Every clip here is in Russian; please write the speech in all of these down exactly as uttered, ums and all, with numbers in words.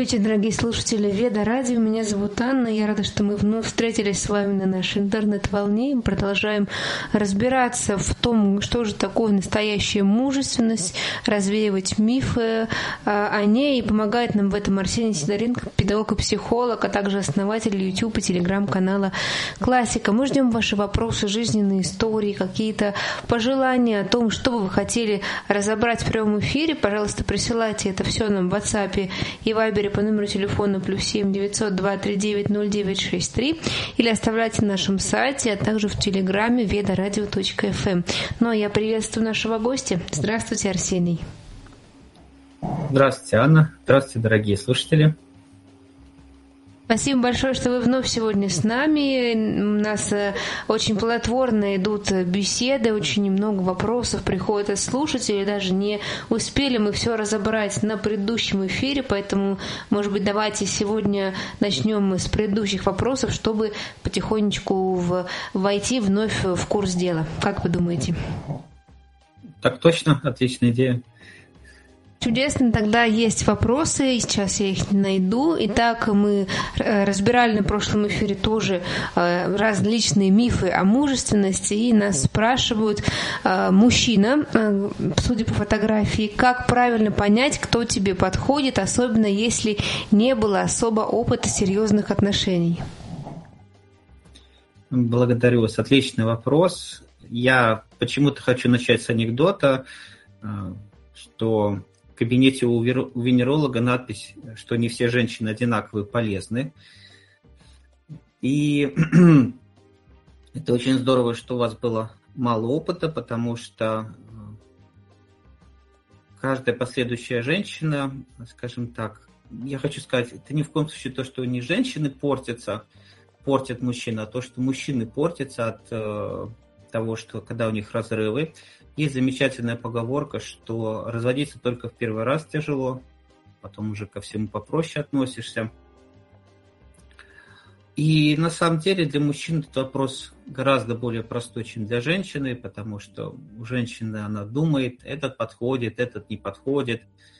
вечер, дорогие слушатели Веда Радио. Меня зовут Анна. Я рада, что мы вновь встретились с вами на нашей интернет-волне. Мы продолжаем разбираться в том, что же такое настоящая мужественность, развеивать мифы о ней. И помогает нам в этом Арсений Сидоренко, педагог и психолог, а также основатель YouTube и телеграм-канала «Классика». Мы ждем ваши вопросы, жизненные истории, какие-то пожелания о том, что бы вы хотели разобрать в прямом эфире. Пожалуйста, присылайте это все нам в WhatsApp и Вайбере по номеру телефона плюс семь девятьсот два три девять ноль девять шесть три или оставляйте на нашем сайте, а также в телеграме веда радио точка эф эм. Ну а я приветствую нашего гостя. Здравствуйте, Арсений. Здравствуйте, Анна. Здравствуйте, дорогие слушатели. Спасибо большое, что вы вновь сегодня с нами. У нас очень плодотворно идут беседы, очень много вопросов приходит от слушателей. Даже не успели мы все разобрать на предыдущем эфире, поэтому, может быть, давайте сегодня начнем с предыдущих вопросов, чтобы потихонечку в, войти вновь в курс дела. Как вы думаете? Так точно, отличная идея. Чудесно, тогда есть вопросы, сейчас я их найду. Итак, мы разбирали на прошлом эфире тоже различные мифы о мужественности, и нас спрашивают мужчина, судя по фотографии, как правильно понять, кто тебе подходит, особенно если не было особо опыта серьезных отношений? Благодарю вас, отличный вопрос. Я почему-то хочу начать с анекдота, что в кабинете у венеролога надпись, что не все женщины одинаковые полезны. И это очень здорово, что у вас было мало опыта, потому что каждая последующая женщина, скажем так, я хочу сказать, это ни в коем случае то, что не женщины портятся, портят мужчин, а то, что мужчины портятся от того, что когда у них разрывы. Есть замечательная поговорка, что разводиться только в первый раз тяжело, потом уже ко всему попроще относишься. И на самом деле для мужчин этот вопрос гораздо более простой, чем для женщины, потому что у женщины она думает, этот подходит, этот не подходит.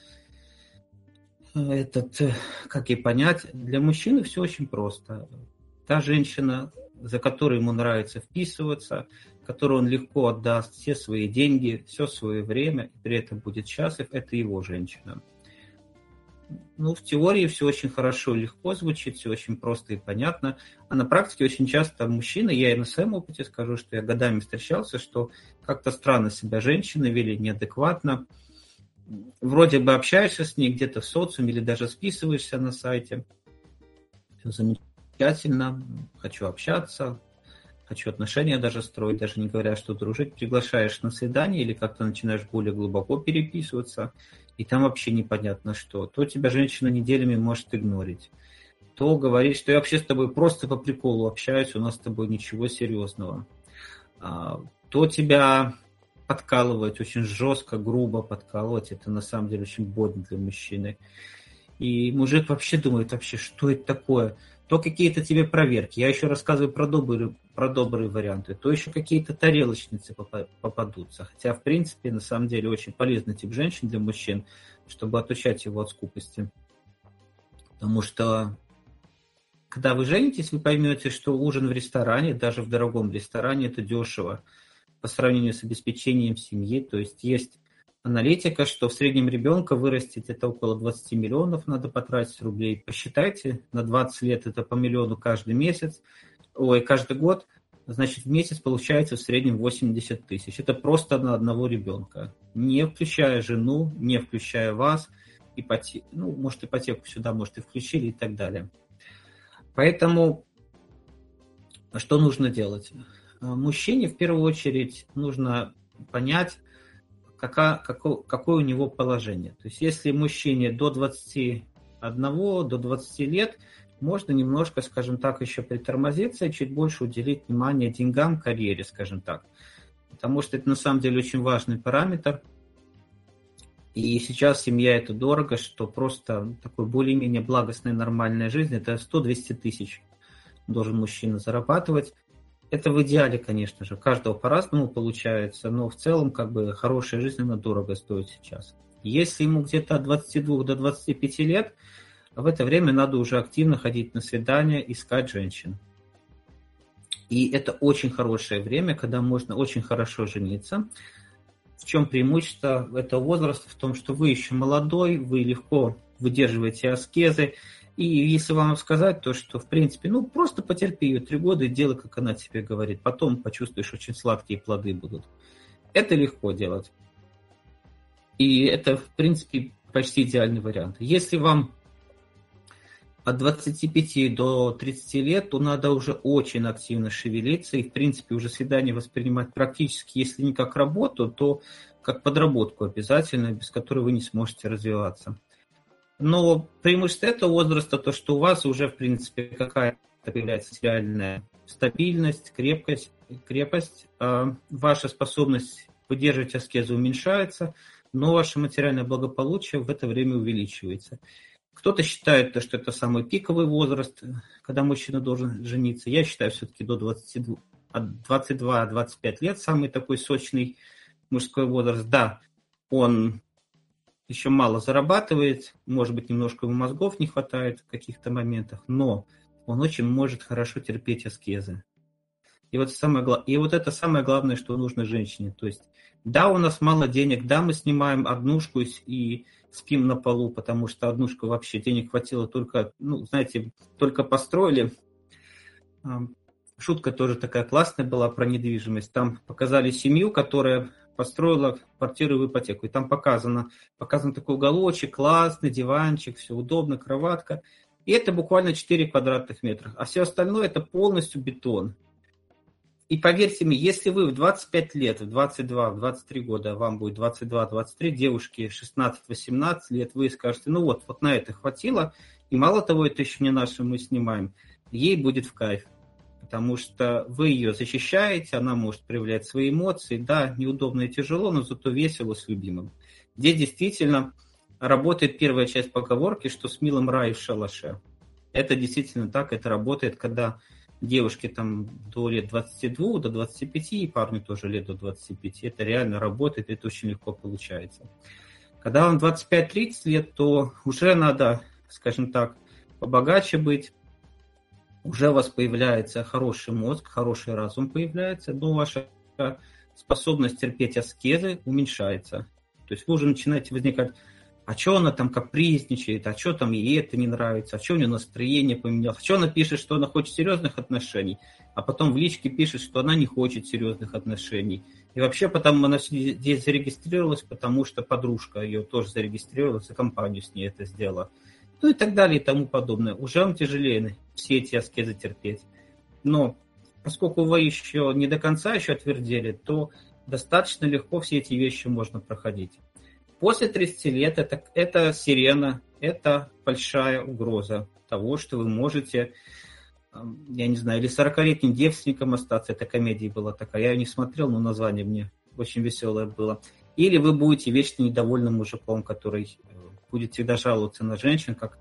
Этот, как и понять, для мужчины все очень просто. Та женщина, за которой ему нравится вписываться, которой он легко отдаст все свои деньги, все свое время, и при этом будет счастлив, это его женщина. Ну, в теории все очень хорошо и легко звучит, все очень просто и понятно, а на практике очень часто мужчины, я и на своем опыте скажу, что я годами встречался, что как-то странно себя женщины вели, неадекватно. Вроде бы общаешься с ней где-то в социуме или даже списываешься на сайте. Все замечательно, хочу общаться, хочу отношения даже строить, даже не говоря, что дружить, приглашаешь на свидание или как-то начинаешь более глубоко переписываться, и там вообще непонятно что. То тебя женщина неделями может игнорить, то говорит, что я вообще с тобой просто по приколу общаюсь, у нас с тобой ничего серьезного. То тебя подкалывать, очень жестко, грубо подкалывать, это на самом деле очень больно для мужчины. И мужик вообще думает, вообще, что это такое? То какие-то тебе проверки. Я еще рассказываю про добрые, про добрые варианты. То еще какие-то тарелочницы попадутся. Хотя, в принципе, на самом деле, очень полезный тип женщин для мужчин, чтобы отучать его от скупости. Потому что, когда вы женитесь, вы поймете, что ужин в ресторане, даже в дорогом ресторане, это дешево по сравнению с обеспечением семьи. То есть есть аналитика, что в среднем ребенка вырастить это около двадцать миллионов надо потратить рублей. Посчитайте, на двадцать лет это по миллиону каждый месяц, ой, каждый год, значит в месяц получается в среднем восемьдесят тысяч. Это просто на одного ребенка, не включая жену, не включая вас, ипотеку, ну, может, ипотеку сюда, может, и включили и так далее. Поэтому что нужно делать? Мужчине в первую очередь нужно понять, Какое, какое, какое у него положение. То есть если мужчине до двадцати одного, до двадцати лет, можно немножко, скажем так, еще притормозиться и чуть больше уделить внимание деньгам, карьере, скажем так. Потому что это на самом деле очень важный параметр. И сейчас семья это дорого, что просто такой более-менее благостная нормальная жизнь, это сто-двести тысяч должен мужчина зарабатывать. Это в идеале, конечно же, у каждого по-разному получается, но в целом как бы хорошая жизнь, она дорого стоит сейчас. Если ему где-то от двадцати двух до двадцати пяти лет, а в это время надо уже активно ходить на свидания, искать женщин. И это очень хорошее время, когда можно очень хорошо жениться. В чем преимущество этого возраста? В том, что вы еще молодой, вы легко выдерживаете аскезы. И если вам сказать, то что, в принципе, ну, просто потерпи ее три года и делай, как она тебе говорит. Потом почувствуешь, очень сладкие плоды будут. Это легко делать. И это, в принципе, почти идеальный вариант. Если вам от двадцати пяти до тридцати лет, то надо уже очень активно шевелиться и, в принципе, уже свидание воспринимать практически, если не как работу, то как подработку обязательно, без которой вы не сможете развиваться. Но преимущество этого возраста, то, что у вас уже, в принципе, какая-то появляется реальная стабильность, крепкость, крепость, а ваша способность выдерживать аскезу уменьшается, но ваше материальное благополучие в это время увеличивается. Кто-то считает, что это самый пиковый возраст, когда мужчина должен жениться. Я считаю, все-таки до двадцати двух, от двадцати двух до двадцати пяти лет самый такой сочный мужской возраст. Да, он еще мало зарабатывает, может быть, немножко ему мозгов не хватает в каких-то моментах, но он очень может хорошо терпеть аскезы. И вот, самое, и вот это самое главное, что нужно женщине. То есть, да, у нас мало денег, да, мы снимаем однушку и спим на полу, потому что однушка вообще денег хватило только, ну, знаете, только построили. Шутка тоже такая классная была про недвижимость. Там показали семью, которая построила квартиру в ипотеку. И там показано, показан такой уголочек, классный диванчик, все удобно, кроватка. И это буквально четыре квадратных метра. А все остальное это полностью бетон. И поверьте мне, если вы в двадцать пять лет, в двадцать два, в двадцать три года, вам будет двадцать два двадцать три, девушки шестнадцать-восемнадцать лет, вы скажете, ну вот, вот на это хватило, и мало того, это еще не наше мы снимаем, ей будет в кайф, потому что вы ее защищаете, она может проявлять свои эмоции, да, неудобно и тяжело, но зато весело с любимым. Здесь действительно работает первая часть поговорки, что с милым рай в шалаше. Это действительно так, это работает, когда девушки там до лет двадцати двух, до двадцати пяти, и парню тоже лет до двадцати пяти. Это реально работает, это очень легко получается. Когда вам двадцать пять тридцать лет, то уже надо, скажем так, побогаче быть. Уже у вас появляется хороший мозг, хороший разум появляется, но ваша способность терпеть аскезы уменьшается. То есть вы уже начинаете возникать, а что она там капризничает, а что там ей это не нравится, а что у нее настроение поменялось, а что она пишет, что она хочет серьезных отношений, а потом в личке пишет, что она не хочет серьезных отношений. И вообще потом она здесь зарегистрировалась, потому что подружка ее тоже зарегистрировалась, и компанию с ней это сделала. Ну и так далее и тому подобное. Уже вам тяжелее все эти аскезы терпеть. Но поскольку вы еще не до конца еще отвердели, то достаточно легко все эти вещи можно проходить. После тридцати лет это, это сирена, это большая угроза того, что вы можете, я не знаю, или сорокалетним девственником остаться. Это комедия была такая, я ее не смотрел, но название мне очень веселое было. Или вы будете вечно недовольным мужиком, который будет всегда жаловаться на женщин, как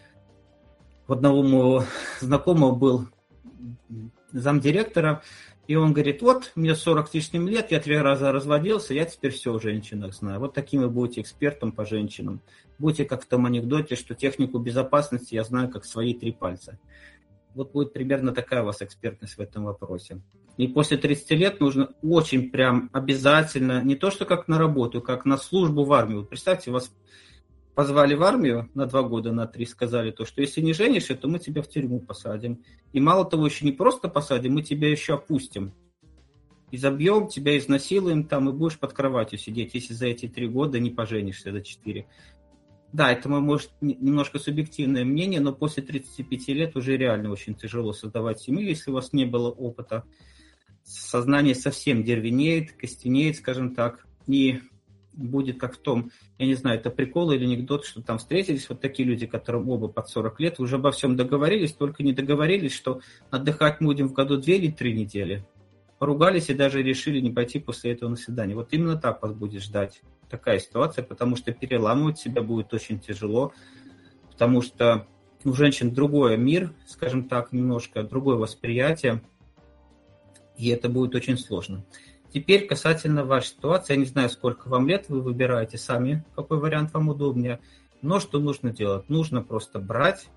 у одного моего знакомого был замдиректора, и он говорит, вот, мне сорок с лишним лет, я три раза разводился, я теперь все о женщинах знаю. Вот таким вы будете экспертом по женщинам. Будете как в том анекдоте, что технику безопасности я знаю как свои три пальца. Вот будет примерно такая у вас экспертность в этом вопросе. И после тридцати лет нужно очень прям обязательно, не то что как на работу, как на службу в армию. Вот представьте, вас позвали в армию на два года, на три, сказали то, что если не женишься, то мы тебя в тюрьму посадим. И мало того, еще не просто посадим, мы тебя еще опустим. И забьем, тебя изнасилуем там, и будешь под кроватью сидеть, если за эти три года не поженишься, за четыре. Да, это, может, немножко субъективное мнение, но после тридцати пяти лет уже реально очень тяжело создавать семью, если у вас не было опыта. Сознание совсем дервенеет, костенеет, скажем так, и будет как в том, я не знаю, это прикол или анекдот, что там встретились вот такие люди, которым оба под сорок лет, уже обо всем договорились, только не договорились, что отдыхать мы будем в году две или три недели. Поругались и даже решили не пойти после этого на свидание. Вот именно так вас будет ждать такая ситуация, потому что переламывать себя будет очень тяжело, потому что у женщин другой мир, скажем так, немножко другое восприятие, и это будет очень сложно. Теперь касательно вашей ситуации, я не знаю, сколько вам лет, вы выбираете сами, какой вариант вам удобнее, Но что нужно делать? Нужно просто брать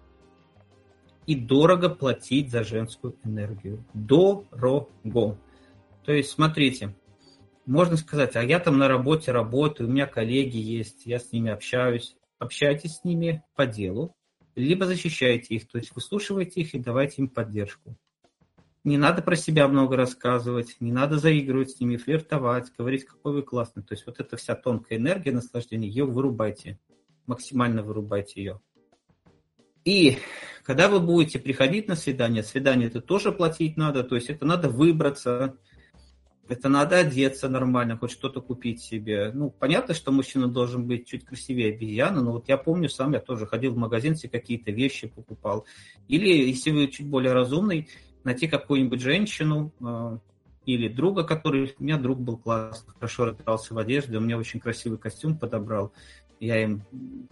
и дорого платить за женскую энергию. Дорого. То есть, смотрите, можно сказать, а я там на работе работаю, у меня коллеги есть, я с ними общаюсь. Общайтесь с ними по делу, либо защищайте их, то есть выслушивайте их и давайте им поддержку. Не надо про себя много рассказывать, не надо заигрывать с ними, флиртовать, говорить, какой вы классный. То есть вот эта вся тонкая энергия наслаждения, ее вырубайте, максимально вырубайте ее. И когда вы будете приходить на свидание, свидание это тоже платить надо, то есть это надо выбраться, это надо одеться нормально, хоть что-то купить себе. Ну, понятно, что мужчина должен быть чуть красивее обезьяны, но вот я помню сам, я тоже ходил в магазин, себе какие-то вещи покупал. Или, если вы чуть более разумный, найти какую-нибудь женщину э, или друга, который... У меня друг был классный, хорошо разбирался в одежде, у меня очень красивый костюм подобрал. Я им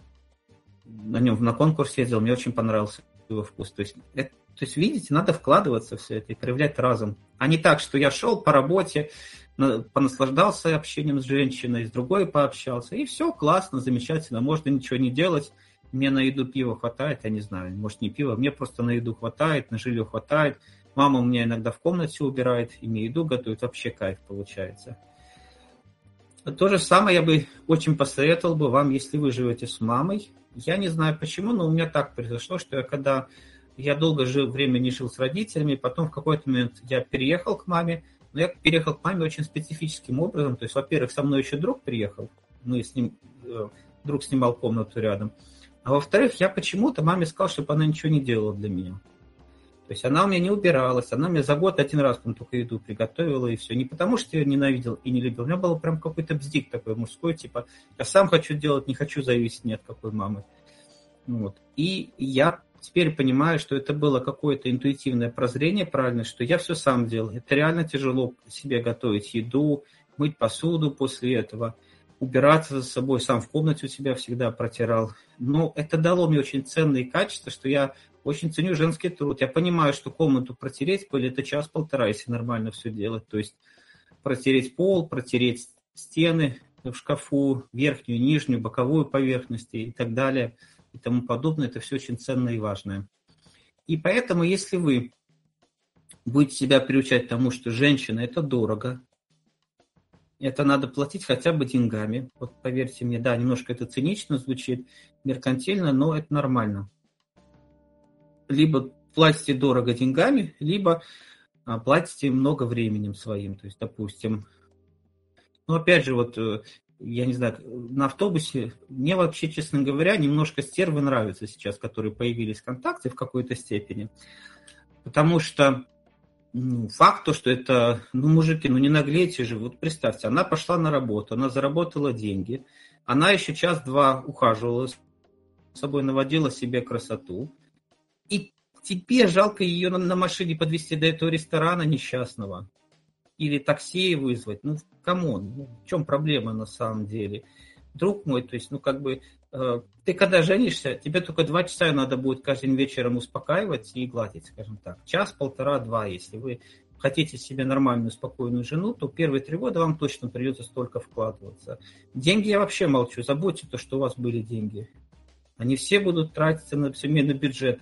на нем на конкурс ездил, мне очень понравился его вкус. То есть, это, то есть, видите, надо вкладываться в все это и проявлять разум. А не так, что я шел по работе, понаслаждался общением с женщиной, с другой пообщался, и все, классно, замечательно, можно ничего не делать. Мне на еду пива хватает, я не знаю, может не пиво, мне просто на еду хватает, на жилье хватает. Мама у меня иногда в комнате убирает, и мне еду готовит, вообще кайф получается. То же самое я бы очень посоветовал бы вам, если вы живете с мамой. Я не знаю почему, но у меня так произошло, что я когда... Я долго жил, время не жил с родителями, потом в какой-то момент я переехал к маме, но я переехал к маме очень специфическим образом. То есть, во-первых, со мной еще друг приехал, мы с ним, друг снимал комнату рядом. А во-вторых, я почему-то маме сказал, чтобы она ничего не делала для меня. То есть она у меня не убиралась, она мне за год один раз там только еду приготовила, и все. Не потому, что я ненавидел и не любил, у меня был прям какой-то бздик такой мужской, типа, я сам хочу делать, не хочу зависеть ни от какой мамы. Вот. И я теперь понимаю, что это было какое-то интуитивное прозрение правильно, что я все сам делал. Это реально тяжело себе готовить еду, мыть посуду после этого, убираться за собой, сам в комнате у себя всегда протирал. Но это дало мне очень ценные качества, что я очень ценю женский труд. Я понимаю, что комнату протереть пыль это час-полтора, если нормально все делать. То есть протереть пол, протереть стены в шкафу, верхнюю, нижнюю, боковую поверхности и так далее и тому подобное. Это все очень ценное и важное. И поэтому, если вы будете себя приучать к тому, что женщина – это дорого, это надо платить хотя бы деньгами. Вот поверьте мне, да, немножко это цинично звучит, меркантильно, но это нормально. Либо платите дорого деньгами, либо платите много временем своим. То есть, допустим, ну, опять же, вот, я не знаю, на автобусе мне вообще, честно говоря, немножко стервы нравятся сейчас, которые появились ВКонтакте в какой-то степени. Потому что ну, факт то, что это, ну, мужики, ну не наглейте же. Вот представьте, она пошла на работу, она заработала деньги, она еще час-два ухаживала с собой, наводила себе красоту. И тебе жалко ее на, на машине подвезти до этого ресторана несчастного. Или такси вызвать. Ну, камон, ну, в чем проблема на самом деле? Друг мой, то есть, ну, как бы, э, ты когда женишься, тебе только два часа надо будет каждым вечером успокаивать и гладить, скажем так. Час, полтора, два. Если вы хотите себе нормальную, спокойную жену, то первые три года вам точно придется столько вкладываться. Деньги я вообще молчу. Забудьте то, что у вас были деньги. Они все будут тратиться на семейный бюджет.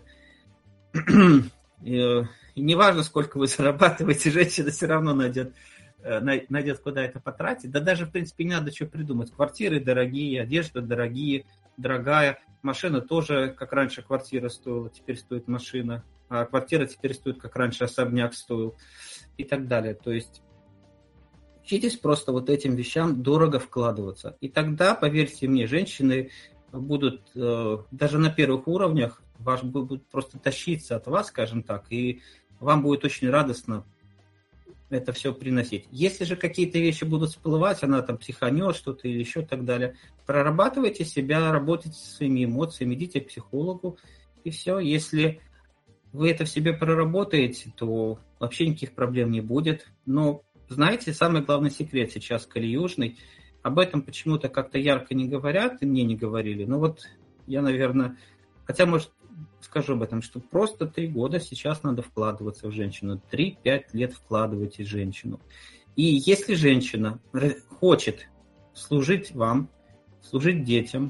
И не важно, сколько вы зарабатываете, женщина все равно найдет, найдет, куда это потратить. Да даже, в принципе, не надо что придумать. Квартиры дорогие, одежда дорогие, дорогая. Машина тоже, как раньше квартира стоила, теперь стоит машина. А квартира теперь стоит, как раньше особняк стоил. И так далее. То есть учитесь просто вот этим вещам дорого вкладываться. И тогда, поверьте мне, женщины будут э, даже на первых уровнях, ваш будут просто тащиться от вас, скажем так, и вам будет очень радостно это все приносить. Если же какие-то вещи будут всплывать, она там психанет что-то или еще так далее, прорабатывайте себя, работайте со своими эмоциями, идите к психологу, и все. Если вы это в себе проработаете, то вообще никаких проблем не будет. Но, знаете, самый главный секрет сейчас калиюжный, об этом почему-то как-то ярко не говорят, и мне не говорили. Ну вот я, наверное, хотя, может, скажу об этом, что просто три года сейчас надо вкладываться в женщину. три-пять лет вкладывайте в женщину. И если женщина хочет служить вам, служить детям,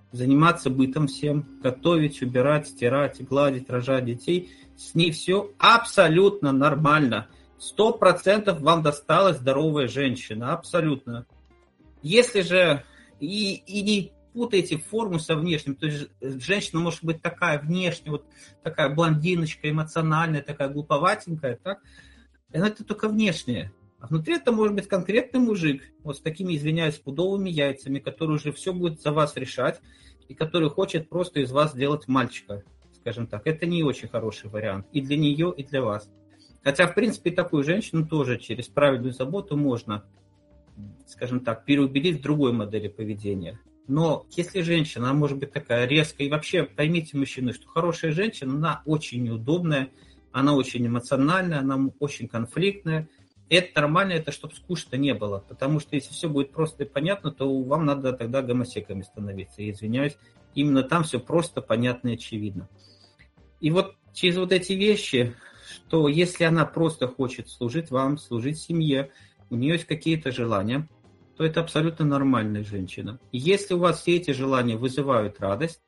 заниматься бытом всем, готовить, убирать, стирать, гладить, рожать детей. С ней все абсолютно нормально. Сто процентов вам досталась здоровая женщина, абсолютно. Если же и, и не путайте форму со внешним, то есть женщина может быть такая внешне, вот такая блондиночка, эмоциональная, такая глуповатенькая, так? Но это только внешнее. А внутри это может быть конкретный мужик, вот с такими, извиняюсь, пудовыми яйцами, который уже все будет за вас решать, и который хочет просто из вас сделать мальчика, скажем так. Это не очень хороший вариант и для нее, и для вас. Хотя, в принципе, такую женщину тоже через правильную заботу можно, скажем так, переубедить в другой модели поведения. Но если женщина, она может быть такая резкая, и вообще поймите, мужчины, что хорошая женщина, она очень неудобная, она очень эмоциональная, она очень конфликтная. И это нормально, это чтобы скучно не было. Потому что если все будет просто и понятно, то вам надо тогда гомосеками становиться. Я извиняюсь, именно там все просто, понятно и очевидно. И вот через вот эти вещи, что если она просто хочет служить вам, служить семье, у нее есть какие-то желания, то это абсолютно нормальная женщина. И если у вас все эти желания вызывают радость,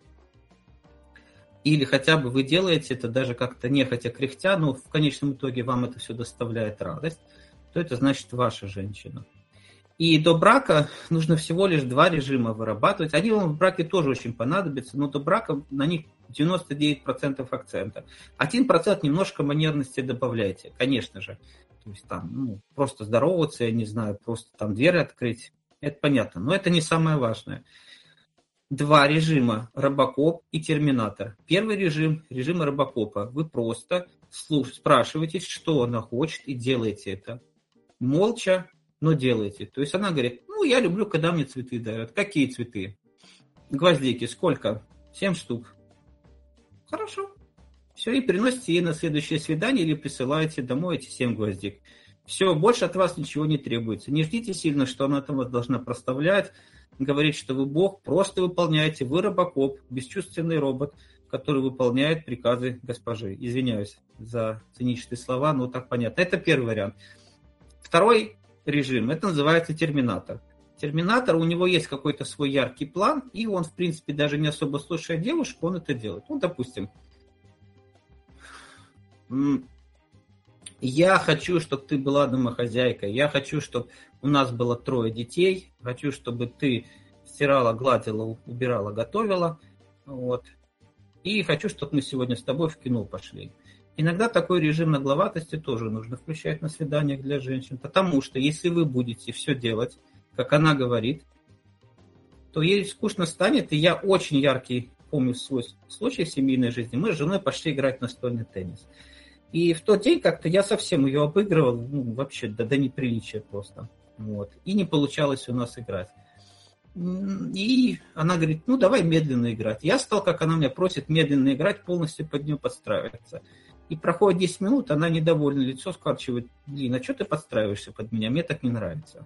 или хотя бы вы делаете это даже как-то нехотя кряхтя, но в конечном итоге вам это все доставляет радость, то это значит ваша женщина. И до брака нужно всего лишь два режима вырабатывать. Они вам в браке тоже очень понадобятся, но до брака на них девяносто девять процентов акцента. один процент немножко манерности добавляйте, конечно же. То есть там ну, просто здороваться, я не знаю, просто там дверь открыть. Это понятно, но это не самое важное. Два режима – робокоп и терминатор. Первый режим – режим робокопа. Вы просто слуш- спрашиваете, что она хочет, и делаете это. Молча, но делаете. То есть она говорит, ну, я люблю, когда мне цветы дарят. Какие цветы? Гвоздики. Сколько? Семь штук. Хорошо. Все, и приносите ей на следующее свидание или присылаете домой эти семь гвоздик. Все, больше от вас ничего не требуется. Не ждите сильно, что она там вас должна проставлять, говорить, что вы Бог. Просто выполняете. Вы робокоп, бесчувственный робот, который выполняет приказы госпожи. Извиняюсь за циничные слова, но так понятно. Это первый вариант. Второй режим, это называется терминатор. Терминатор, у него есть какой-то свой яркий план, и он, в принципе, даже не особо слушая девушку, он это делает. Ну, допустим, я хочу, чтобы ты была домохозяйкой, я хочу, чтобы у нас было трое детей, хочу, чтобы ты стирала, гладила, убирала, готовила, вот, и хочу, чтобы мы сегодня с тобой в кино пошли. Иногда такой режим нагловатости тоже нужно включать на свиданиях для женщин, потому что если вы будете все делать, как она говорит, то ей скучно станет, и я очень яркий помню свой случай в семейной жизни. Мы с женой пошли играть в настольный теннис. И в тот день как-то я совсем ее обыгрывал, ну, вообще до, до неприличия просто. Вот. И не получалось у нас играть. И она говорит, ну давай медленно играть. Я стал, как она меня просит, медленно играть, полностью под нее подстраиваться. И проходит десять минут, она недовольна, лицо скорчивает. Блин, а что ты подстраиваешься под меня? Мне так не нравится.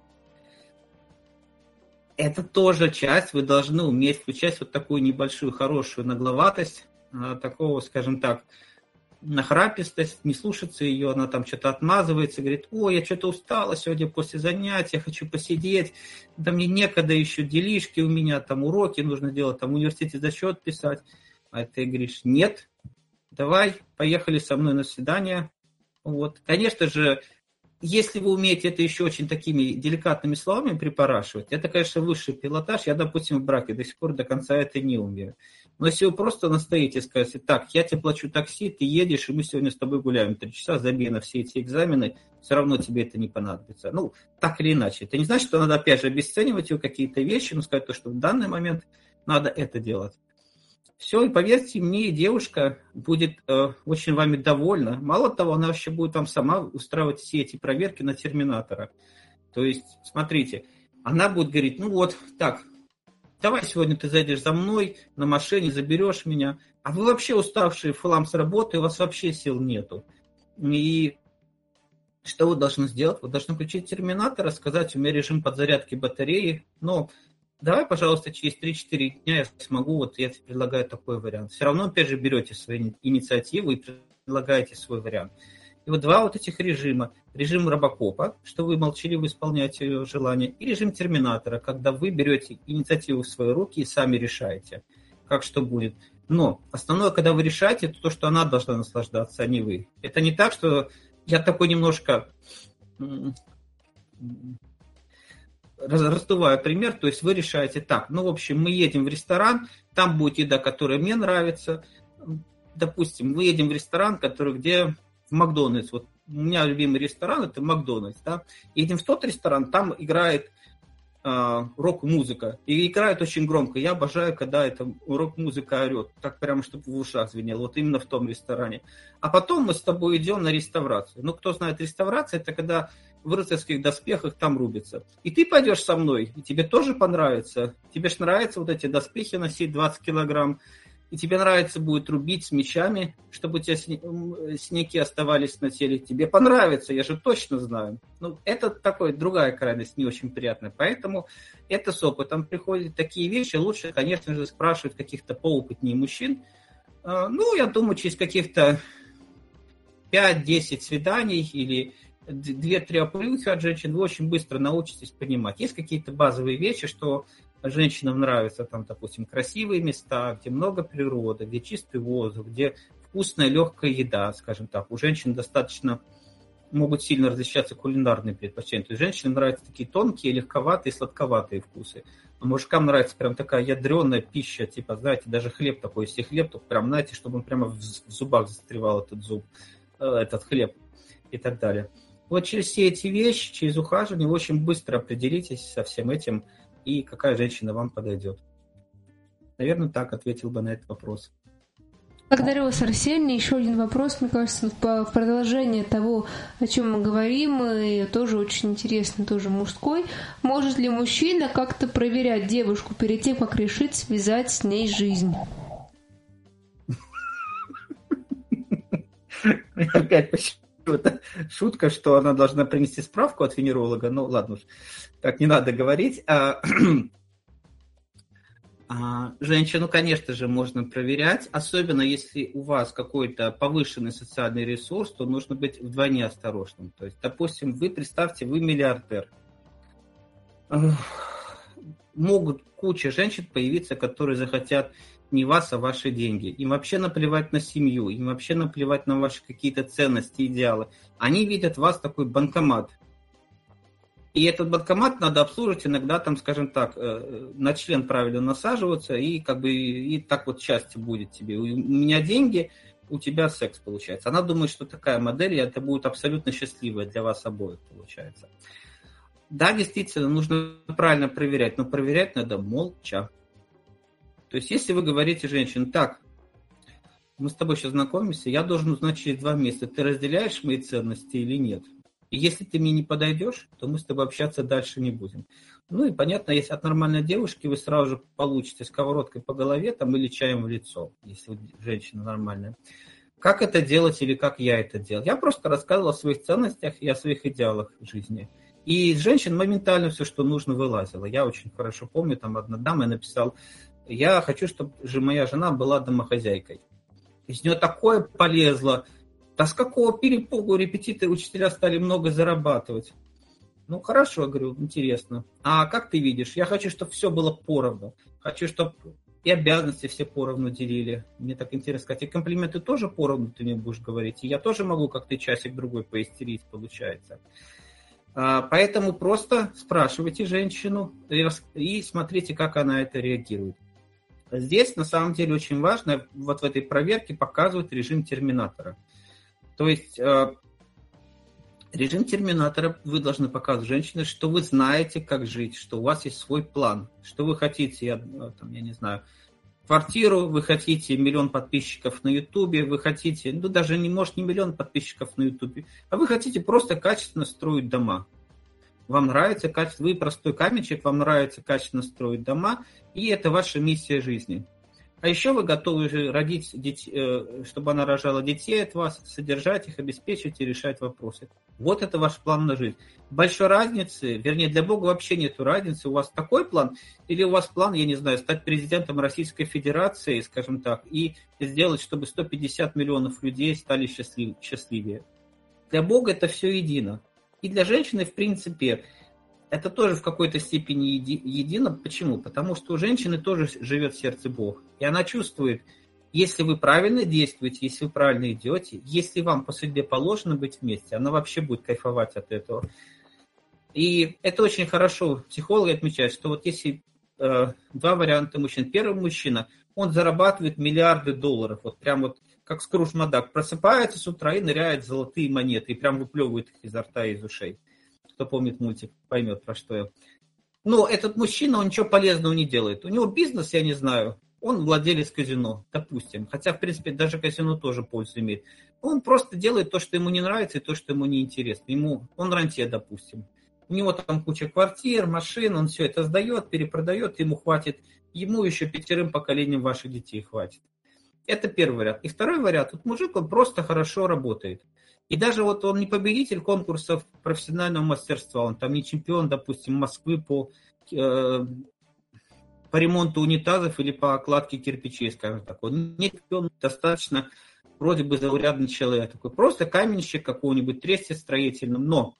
Это тоже часть, вы должны уметь включать вот такую небольшую хорошую нагловатость, такого, скажем так, нахрапистость, не слушаться ее, она там что-то отмазывается, говорит, ой, я что-то устала сегодня после занятия, хочу посидеть, да мне некогда еще, делишки у меня, там уроки нужно делать, там в университете зачет писать. А ты говоришь, нет, давай, поехали со мной на свидание. Вот. Конечно же, если вы умеете это еще очень такими деликатными словами припорашивать, это, конечно, высший пилотаж. Я, допустим, в браке до сих пор до конца это не умею. Но если вы просто настоите и скажете, так, я тебе плачу такси, ты едешь, и мы сегодня с тобой гуляем три часа, забей на все эти экзамены, все равно тебе это не понадобится. Ну, так или иначе. Это не значит, что надо, опять же, обесценивать ее какие-то вещи, но сказать то, что в данный момент надо это делать. Все, и поверьте мне, девушка будет э, очень вами довольна. Мало того, она вообще будет вам сама устраивать все эти проверки на терминатора. То есть, смотрите, она будет говорить, ну вот, так, давай сегодня ты зайдешь за мной на машине, заберешь меня. А вы вообще уставшие в хлам с работы, у вас вообще сил нету. И что вы должны сделать? Вы должны включить терминатор, сказать, у меня режим подзарядки батареи, но... Давай, пожалуйста, через три-четыре дня я смогу, вот я тебе предлагаю такой вариант. Все равно, опять же, берете свою инициативу и предлагаете свой вариант. И вот два вот этих режима. Режим робокопа, что вы молчаливо исполняете ее желания, и режим терминатора, когда вы берете инициативу в свои руки и сами решаете, как что будет. Но основное, когда вы решаете, это то, что она должна наслаждаться, а не вы. Это не так, что я такой немножко раздуваю пример, то есть вы решаете так, ну, в общем, мы едем в ресторан, там будет еда, которая мне нравится. Допустим, мы едем в ресторан, который где в Макдональдс. Вот у меня любимый ресторан это Макдональдс, да. Едем в тот ресторан, там играет э, рок-музыка. И играет очень громко. Я обожаю, когда эта рок-музыка орет. Так прямо, чтобы в ушах звенело. Вот именно в том ресторане. А потом мы с тобой идем на реставрацию. Ну, кто знает, реставрация это когда в рыцарских доспехах там рубится. И ты пойдешь со мной, и тебе тоже понравится. Тебе ж нравится вот эти доспехи носить двадцать килограмм. И тебе нравится будет рубить с мечами, чтобы у тебя синяки оставались на теле. Тебе понравится, я же точно знаю. Ну, это такая другая крайность, не очень приятная. Поэтому это с опытом приходит. Такие вещи лучше, конечно же, спрашивать каких-то поопытнее мужчин. Ну, я думаю, через каких-то пять-десять свиданий или две-три оплюхи от женщин вы очень быстро научитесь понимать. Есть какие-то базовые вещи, что женщинам нравятся, там, допустим, красивые места, где много природы, где чистый воздух, где вкусная, легкая еда, скажем так. У женщин достаточно могут сильно различаться кулинарные предпочтения. То есть женщинам нравятся такие тонкие, легковатые, сладковатые вкусы. А мужикам нравится прям такая ядреная пища, типа, знаете, даже хлеб такой, если хлеб, то прям, знаете, чтобы он прямо в зубах застревал этот зуб, этот хлеб и так далее. Вот через все эти вещи, через ухаживание вы очень быстро определитесь со всем этим, и какая женщина вам подойдет. Наверное, так ответил бы на этот вопрос. Благодарю вас, Арсений. Еще один вопрос, мне кажется, в продолжение того, о чем мы говорим, и тоже очень интересный, тоже мужской. Может ли мужчина как-то проверять девушку перед тем, как решить связать с ней жизнь? Опять почему-то шутка, что она должна принести справку от венеролога. Ну, ладно уж, так не надо говорить. Женщину, конечно же, можно проверять, особенно если у вас какой-то повышенный социальный ресурс, то нужно быть вдвойне осторожным. То есть, допустим, вы, представьте, вы миллиардер. Могут куча женщин появиться, которые захотят не вас, а ваши деньги. Им вообще наплевать на семью, им вообще наплевать на ваши какие-то ценности, идеалы. Они видят вас такой банкомат. И этот банкомат надо обслуживать иногда, там, скажем так, на член правильно насаживаться, и как бы и так вот счастье будет тебе. У меня деньги, у тебя секс получается. Она думает, что такая модель, и это будет абсолютно счастливая для вас обоих получается. Да, действительно, нужно правильно проверять, но проверять надо молча. То есть, если вы говорите женщине, так, мы с тобой сейчас знакомимся, я должен узнать через два месяца, ты разделяешь мои ценности или нет? И если ты мне не подойдешь, то мы с тобой общаться дальше не будем. Ну и понятно, если от нормальной девушки вы сразу же получите сковородкой по голове там, или чаем в лицо, если вы женщина нормальная. Как это делать или как я это делал? Я просто рассказывал о своих ценностях и о своих идеалах в жизни. И из женщин моментально все, что нужно, вылазило. Я очень хорошо помню, там одна дама написала, я хочу, чтобы моя жена была домохозяйкой. Из нее такое полезло. Да с какого перепугу репетиторы, учителя стали много зарабатывать? Ну, хорошо, говорю, интересно. А как ты видишь? Я хочу, чтобы все было поровну. Хочу, чтобы и обязанности все поровну делили. Мне так интересно сказать, и комплименты тоже поровну ты мне будешь говорить. И я тоже могу, как ты, часик-другой поистерить, получается. Поэтому просто спрашивайте женщину и смотрите, как она это реагирует. Здесь, на самом деле, очень важно вот в этой проверке показывать режим терминатора. То есть режим терминатора вы должны показывать женщине, что вы знаете, как жить, что у вас есть свой план, что вы хотите, я, там, я не знаю, квартиру, вы хотите миллион подписчиков на Ютубе, вы хотите, ну даже не может не миллион подписчиков на Ютубе, а вы хотите просто качественно строить дома. Вам нравится качество, вы простой каменщик, вам нравится качественно строить дома, и это ваша миссия жизни. А еще вы готовы же родить детей, чтобы она рожала детей от вас, содержать их, обеспечивать и решать вопросы. Вот это ваш план на жизнь. Большой разницы, вернее, для Бога вообще нету разницы. У вас такой план, или у вас план, я не знаю, стать президентом Российской Федерации, скажем так, и сделать, чтобы сто пятьдесят миллионов людей стали счастлив, счастливее. Для Бога это все едино. И для женщины, в принципе, это тоже в какой-то степени еди, едино. Почему? Потому что у женщины тоже живет в сердце Бог. И она чувствует, если вы правильно действуете, если вы правильно идете, если вам по судьбе положено быть вместе, она вообще будет кайфовать от этого. И это очень хорошо. Психологи отмечают, что вот если э, два варианта мужчин. Первый мужчина, он зарабатывает миллиарды долларов. Вот прям вот как Скрудж Макдак. Просыпается с утра и ныряет в золотые монеты. И прям выплевывает их изо рта и из ушей. Кто помнит мультик, поймет, про что я. Но этот мужчина, он ничего полезного не делает. У него бизнес, я не знаю. Он владелец казино, допустим. Хотя, в принципе, даже казино тоже пользу имеет. Он просто делает то, что ему не нравится, и то, что ему не интересно. Ему, он рантье, допустим. У него там куча квартир, машин, он все это сдает, перепродает, ему хватит, ему еще пятерым поколениям ваших детей хватит. Это первый вариант. И второй вариант, вот мужик, он просто хорошо работает. И даже вот он не победитель конкурсов профессионального мастерства, он там не чемпион, допустим, Москвы по, э, по ремонту унитазов или по окладке кирпичей, скажем так. Он не чемпион, достаточно вроде бы заурядный человек, такой просто каменщик какого-нибудь тресте строительном, но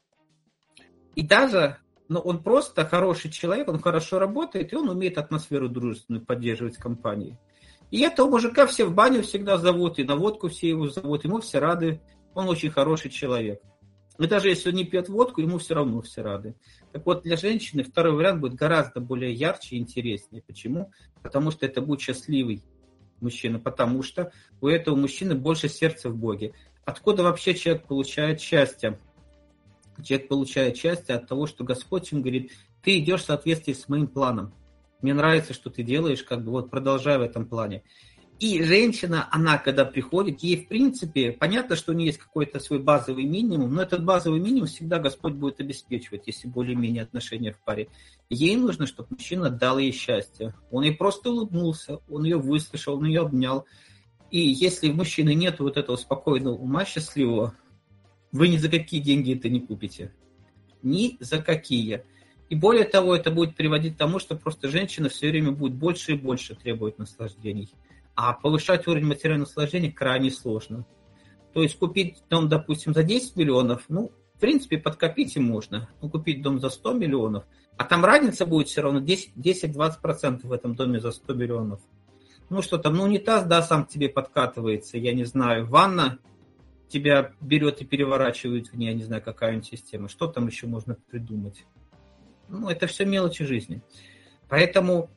и даже, но он просто хороший человек, он хорошо работает, и он умеет атмосферу дружественную поддерживать в компании. И этого мужика все в баню всегда зовут, и на водку все его зовут, ему все рады, он очень хороший человек. И даже если он не пьет водку, ему все равно все рады. Так вот, для женщины второй вариант будет гораздо более ярче и интереснее. Почему? Потому что это будет счастливый мужчина, потому что у этого мужчины больше сердца в Боге. Откуда вообще человек получает счастье? Человек получает счастье от того, что Господь ему говорит, ты идешь в соответствии с моим планом. Мне нравится, что ты делаешь, как бы вот продолжай в этом плане. И женщина, она когда приходит, ей в принципе, понятно, что у нее есть какой-то свой базовый минимум, но этот базовый минимум всегда Господь будет обеспечивать, если более-менее отношения в паре. Ей нужно, чтобы мужчина дал ей счастье. Он ей просто улыбнулся, он ее выслушал, он ее обнял. И если у мужчины нет вот этого спокойного ума счастливого, вы ни за какие деньги это не купите. Ни за какие. И более того, это будет приводить к тому, что просто женщина все время будет больше и больше требовать наслаждений. А повышать уровень материального наслаждения крайне сложно. То есть купить дом, допустим, за десять миллионов, ну, в принципе, подкопить и можно. Но купить дом за сто миллионов, а там разница будет все равно десять-двадцать процентов в этом доме за сто миллионов. Ну что там, ну унитаз, да, сам к тебе подкатывается, я не знаю, ванна тебя берет и переворачивает в ней, я не знаю, какая-нибудь система. Что там еще можно придумать? Ну, это все мелочи жизни. Поэтому,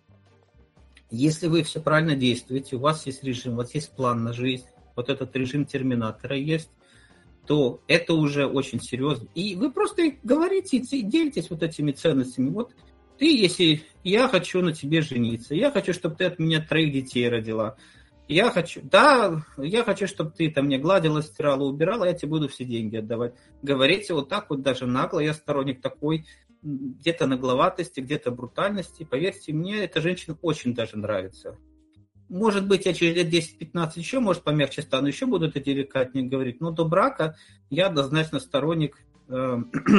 если вы все правильно действуете, у вас есть режим, у вас есть план на жизнь, вот этот режим терминатора есть, то это уже очень серьезно. И вы просто говорите и делитесь вот этими ценностями. Вот ты, если я хочу на тебе жениться, я хочу, чтобы ты от меня троих детей родила, я хочу, да, я хочу, чтобы ты там мне гладила, стирала, убирала, я тебе буду все деньги отдавать. Говорите вот так вот даже нагло, я сторонник такой, где-то нагловатости, где-то брутальности. Поверьте мне, эта женщина очень даже нравится. Может быть, я через лет десять-пятнадцать еще, может, помягче стану, еще буду это деликатнее говорить, но до брака я однозначно сторонник э,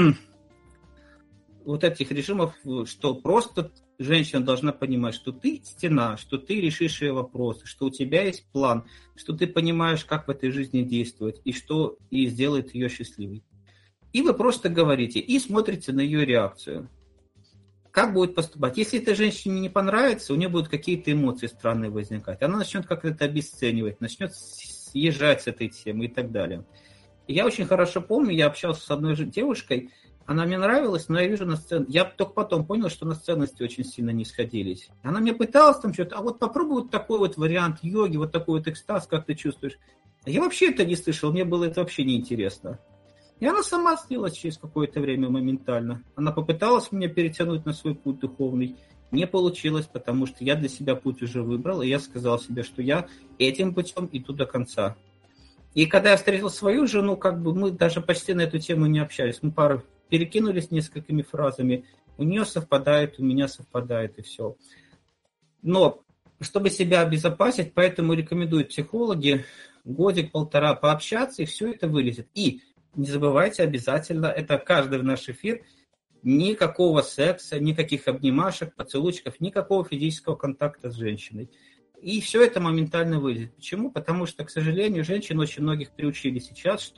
вот этих режимов, что просто женщина должна понимать, что ты стена, что ты решишь ее вопросы, что у тебя есть план, что ты понимаешь, как в этой жизни действовать, и что и сделает ее счастливой. И вы просто говорите, и смотрите на ее реакцию. Как будет поступать? Если этой женщине не понравится, у нее будут какие-то эмоции странные возникать. Она начнет как-то это обесценивать, начнет съезжать с этой темы и так далее. И я очень хорошо помню, я общался с одной девушкой, она мне нравилась, но я вижу на сцене, я только потом понял, что на ценности очень сильно не сходились. Она мне пыталась там что-то, а вот попробуй вот такой вот вариант йоги, вот такой вот экстаз, как ты чувствуешь. Я вообще это не слышал, мне было это вообще неинтересно. И она сама слилась через какое-то время моментально. Она попыталась меня перетянуть на свой путь духовный. Не получилось, потому что я для себя путь уже выбрал, и я сказал себе, что я этим путем иду до конца. И когда я встретил свою жену, как бы мы даже почти на эту тему не общались. Мы пару перекинулись несколькими фразами. У нее совпадает, у меня совпадает, и все. Но чтобы себя обезопасить, поэтому рекомендуют психологи годик-полтора пообщаться, и все это вылезет. И не забывайте обязательно, это каждый наш эфир, никакого секса, никаких обнимашек, поцелуйчиков, никакого физического контакта с женщиной. И все это моментально вылезет. Почему? Потому что, к сожалению, женщин очень многих приучили сейчас, что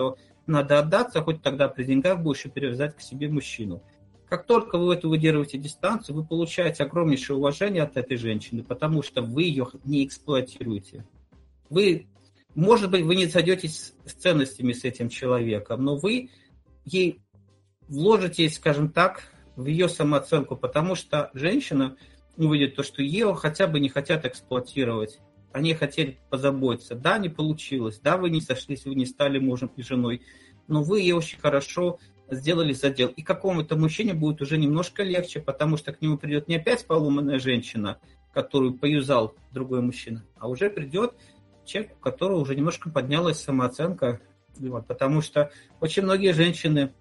надо отдаться, хоть тогда при деньгах будешь и привязать к себе мужчину. Как только вы эту выдерживаете дистанцию, вы получаете огромнейшее уважение от этой женщины, потому что вы ее не эксплуатируете. Вы, может быть, вы не сойдетесь с ценностями с этим человеком, но вы ей вложитесь, скажем так, в ее самооценку, потому что женщина увидит то, что ее хотя бы не хотят эксплуатировать. Они хотели позаботиться. Да, не получилось. Да, вы не сошлись, вы не стали мужем и женой. Но вы ее очень хорошо сделали задел. И какому-то мужчине будет уже немножко легче, потому что к нему придет не опять поломанная женщина, которую поюзал другой мужчина, а уже придет человек, у которого уже немножко поднялась самооценка. Вот, потому что очень многие женщины,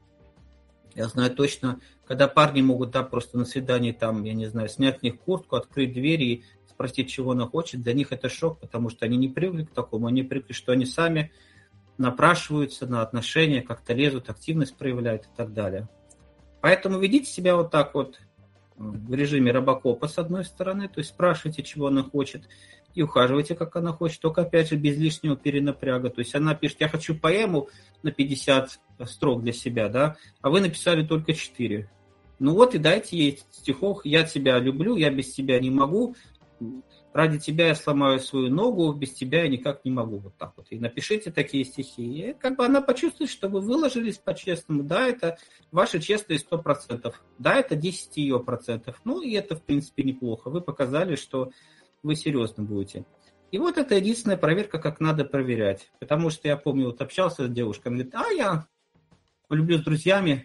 я знаю точно, когда парни могут, да, просто на свидании, там, я не знаю, снять с них куртку, открыть двери и спросить, чего она хочет, для них это шок, потому что они не привыкли к такому, они привыкли, что они сами напрашиваются на отношения, как-то лезут, активность проявляют и так далее. Поэтому ведите себя вот так вот в режиме робокопа, с одной стороны, то есть спрашивайте, чего она хочет, и ухаживайте, как она хочет, только, опять же, без лишнего перенапряга. То есть она пишет, я хочу поэму на пятьдесят строк для себя, да, а вы написали только четыре. Ну вот и дайте ей стихов, я тебя люблю, я без тебя не могу, ради тебя я сломаю свою ногу, без тебя я никак не могу. Вот так вот. И напишите такие стихи. И как бы она почувствует, что вы выложились по-честному. Да, это ваши честные сто процентов. Да, это десять ее процентов. Ну, и это, в принципе, неплохо. Вы показали, что вы серьезно будете. И вот это единственная проверка, как надо проверять. Потому что я помню, вот общался с девушкой, она говорит, а я люблю с друзьями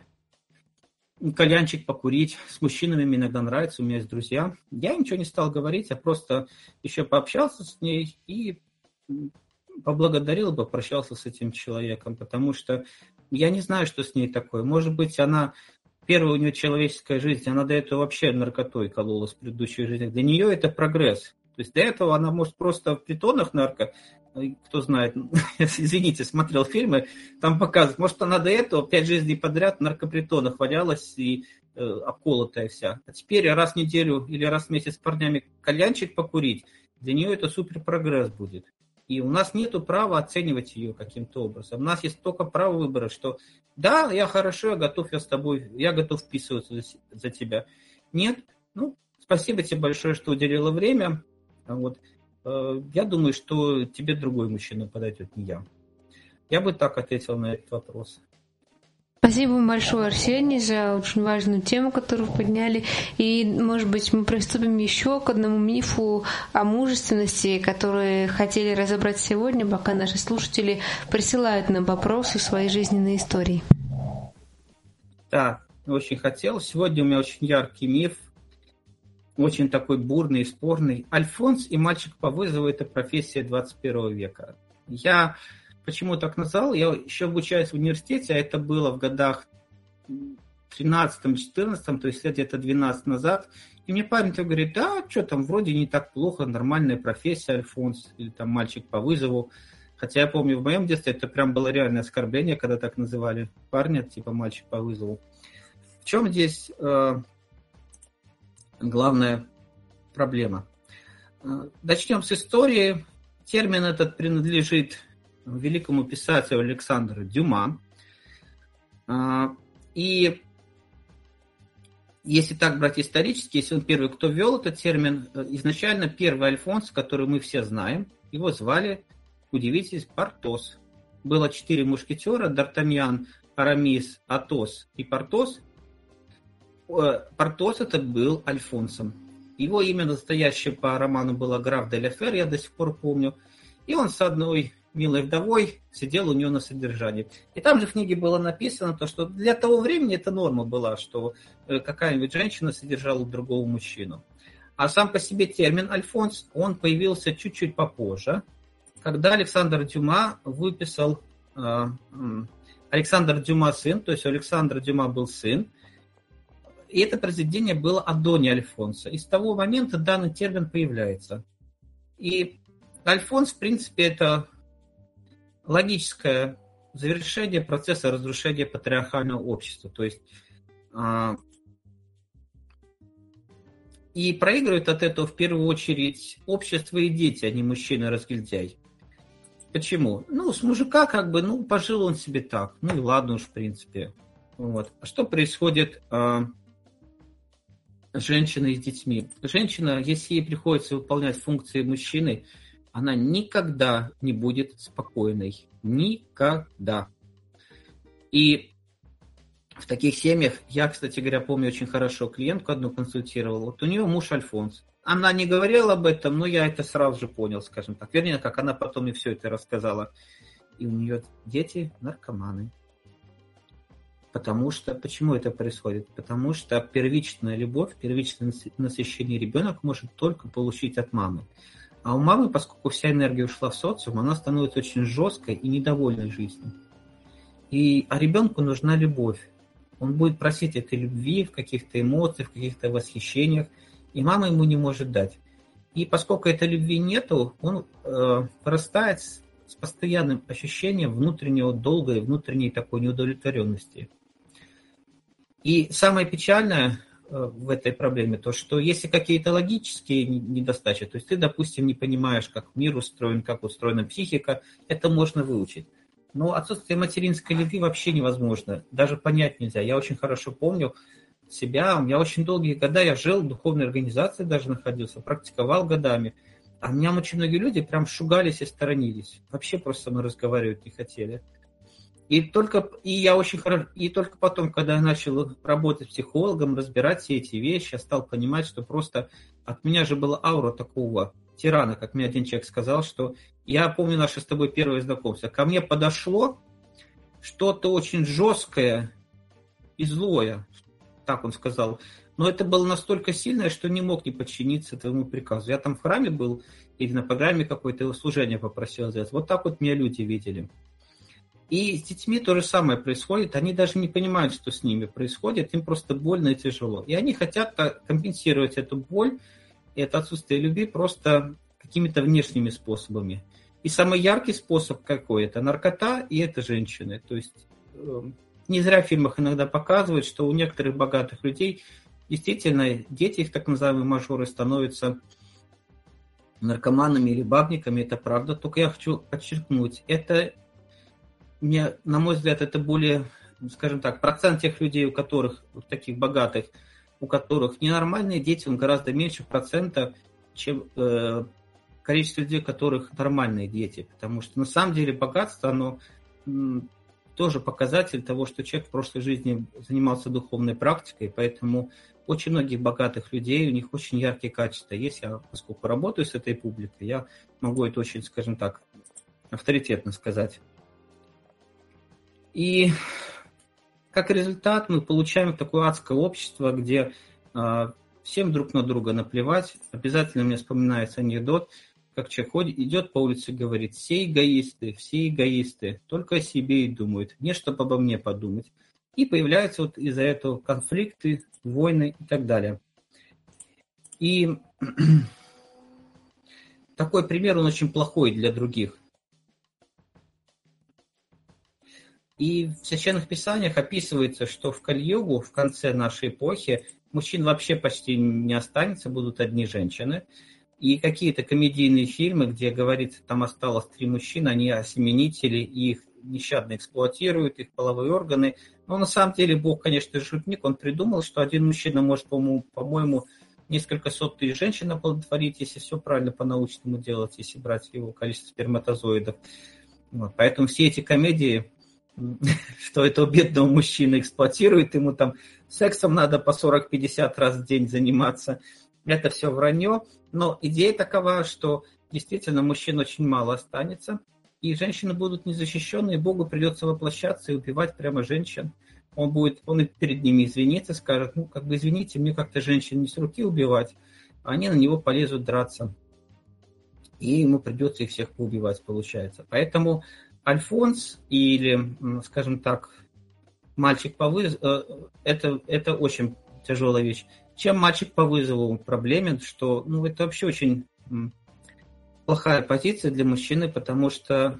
кальянчик покурить, с мужчинами мне иногда нравится, у меня есть друзья. Я ничего не стал говорить, я просто еще пообщался с ней и поблагодарил бы, прощался с этим человеком, потому что я не знаю, что с ней такое. Может быть, она, первая у нее человеческая жизнь, она до этого вообще наркотой кололась в предыдущей жизни. Для нее это прогресс. То есть до этого она, может, просто в притонах нарко, кто знает, извините, смотрел фильмы, там показывают, может, она до этого пять жизней подряд в наркопритонах валялась и э, обколотая вся. А теперь раз в неделю или раз в месяц с парнями кальянчик покурить, для нее это супер прогресс будет. И у нас нет права оценивать ее каким-то образом. У нас есть только право выбора, что да, я хорошо, я готов, я с тобой, я готов вписываться за, за тебя. Нет, ну, спасибо тебе большое, что уделила время. Вот. Я думаю, что тебе другой мужчина подойдет, не я. Я бы так ответил на этот вопрос. Спасибо вам большое, Арсений, за очень важную тему, которую вы подняли. И, может быть, мы приступим еще к одному мифу о мужественности, который хотели разобрать сегодня, пока наши слушатели присылают нам вопросы, свои жизненные истории. Да, очень хотел. Сегодня у меня очень яркий миф, очень такой бурный и спорный. Альфонс и мальчик по вызову – это профессия двадцать первого века. Я почему так назвал? Я еще обучаюсь в университете, а это было в годах тринадцатом-четырнадцатом, то есть лет где-то двенадцать назад. И мне парень говорит, да, что там, вроде не так плохо, нормальная профессия, Альфонс, или там мальчик по вызову. Хотя я помню, в моем детстве это прям было реальное оскорбление, когда так называли парня, типа мальчик по вызову. В чем здесь э, главная проблема? Начнем с истории. Термин этот принадлежит великому писателю Александру Дюма. И если так брать исторически, если он первый, кто ввел этот термин, изначально первый Альфонс, который мы все знаем, его звали, удивитесь, Портос. Было четыре мушкетера, Д'Артаньян, Арамис, Атос и Портос. Портос это был Альфонсом. Его имя настоящее по роману было граф де ла Фер, я до сих пор помню. И он с одной милой вдовой сидел у нее на содержании. И там же в книге было написано, то, что для того времени это норма была, что какая-нибудь женщина содержала другого мужчину. А сам по себе термин Альфонс, он появился чуть-чуть попозже, когда Александр Дюма выписал... Э, Александр Дюма сын, то есть у Александра Дюма был сын, и это произведение было о Доне Альфонсо. И с того момента данный термин появляется. И Альфонс, в принципе, это логическое завершение процесса разрушения патриархального общества. То есть э, и проигрывают от этого в первую очередь общество и дети, а не мужчина-разгильдяй. Почему? Ну, с мужика как бы, ну, пожил он себе так. Ну и ладно уж, в принципе. Вот. А что происходит э, с женщиной с детьми? Женщина, если ей приходится выполнять функции мужчины, она никогда не будет спокойной. Никогда. И в таких семьях, я, кстати говоря, помню очень хорошо клиентку одну консультировал. Вот у нее муж Альфонс. Она не говорила об этом, но я это сразу же понял, скажем так. Вернее, как она потом мне все это рассказала. И у нее дети наркоманы. Потому что, почему это происходит? Потому что первичная любовь, первичное насыщение ребенок может только получить от мамы. А у мамы, поскольку вся энергия ушла в социум, она становится очень жесткой и недовольной жизнью. И, а ребенку нужна любовь. Он будет просить этой любви в каких-то эмоциях, в каких-то восхищениях, и мама ему не может дать. И поскольку этой любви нету, он э, вырастает с, с постоянным ощущением внутреннего долга и внутренней такой неудовлетворенности. И самое печальное э, в этой проблеме то, что если какие-то логические недостачи, то есть ты, допустим, не понимаешь, как мир устроен, как устроена психика, это можно выучить. Но отсутствие материнской любви вообще невозможно, даже понять нельзя. Я очень хорошо помню себя, я очень долгие года, я жил в духовной организации, даже находился, практиковал годами. А меня очень многие люди прям шугались и сторонились. Вообще просто со мной разговаривать не хотели. И только, и я очень хорошо, и только потом, когда я начал работать психологом, разбирать все эти вещи, я стал понимать, что просто от меня же была аура такого тирана, как мне один человек сказал, что я помню наше с тобой первое знакомство. Ко мне подошло что-то очень жесткое и злое, так он сказал. Но это было настолько сильное, что не мог не подчиниться твоему приказу. Я там в храме был, или на программе какое-то служение попросил сделать. Вот так вот меня люди видели. И с детьми то же самое происходит. Они даже не понимают, что с ними происходит. Им просто больно и тяжело. И они хотят компенсировать эту боль и это отсутствие любви просто какими-то внешними способами. И самый яркий способ какой? Это наркота и это женщины. То есть не зря в фильмах иногда показывают, что у некоторых богатых людей действительно дети, их так называемые мажоры, становятся наркоманами или бабниками. Это правда. Только я хочу подчеркнуть, это, мне, на мой взгляд, это более, скажем так, процент тех людей, у которых, таких богатых, у которых ненормальные дети, он гораздо меньше процента, чем э, количество людей, у которых нормальные дети. Потому что на самом деле богатство, оно м, тоже показатель того, что человек в прошлой жизни занимался духовной практикой, поэтому очень многих богатых людей, у них очень яркие качества есть. Я, поскольку работаю с этой публикой, я могу это очень, скажем так, авторитетно сказать. И как результат мы получаем такое адское общество, где э, всем друг на друга наплевать. Обязательно мне вспоминается анекдот, как человек ходит, идет по улице и говорит: все эгоисты, все эгоисты, только о себе и думают, не чтобы обо мне подумать. И появляются вот из-за этого конфликты, войны и так далее. И такой пример, он очень плохой для других. И в священных писаниях описывается, что в Кали-югу, в конце нашей эпохи, мужчин вообще почти не останется, будут одни женщины. И какие-то комедийные фильмы, где говорится, там осталось три мужчины, они осеменители, и их нещадно эксплуатируют, их половые органы. Но на самом деле Бог, конечно, шутник, он придумал, что один мужчина может, по-моему, по-моему несколько сот тысяч женщин оплодотворить, если все правильно по-научному делать, если брать его количество сперматозоидов. Вот. Поэтому все эти комедии, что этого бедного мужчину эксплуатирует, ему там сексом надо по сорок-пятьдесят раз в день заниматься. Это все вранье. Но идея такова, что действительно мужчин очень мало останется, и женщины будут незащищены, и Богу придется воплощаться и убивать прямо женщин. Он будет, он и перед ними извинится, скажет: ну, как бы извините, мне как-то женщин не с руки убивать, а они на него полезут драться. И ему придется их всех поубивать, получается. Поэтому Альфонс или, скажем так, мальчик по вызову, это, это очень тяжелая вещь. Чем мальчик по вызову проблемен, что ну, это вообще очень плохая позиция для мужчины, потому что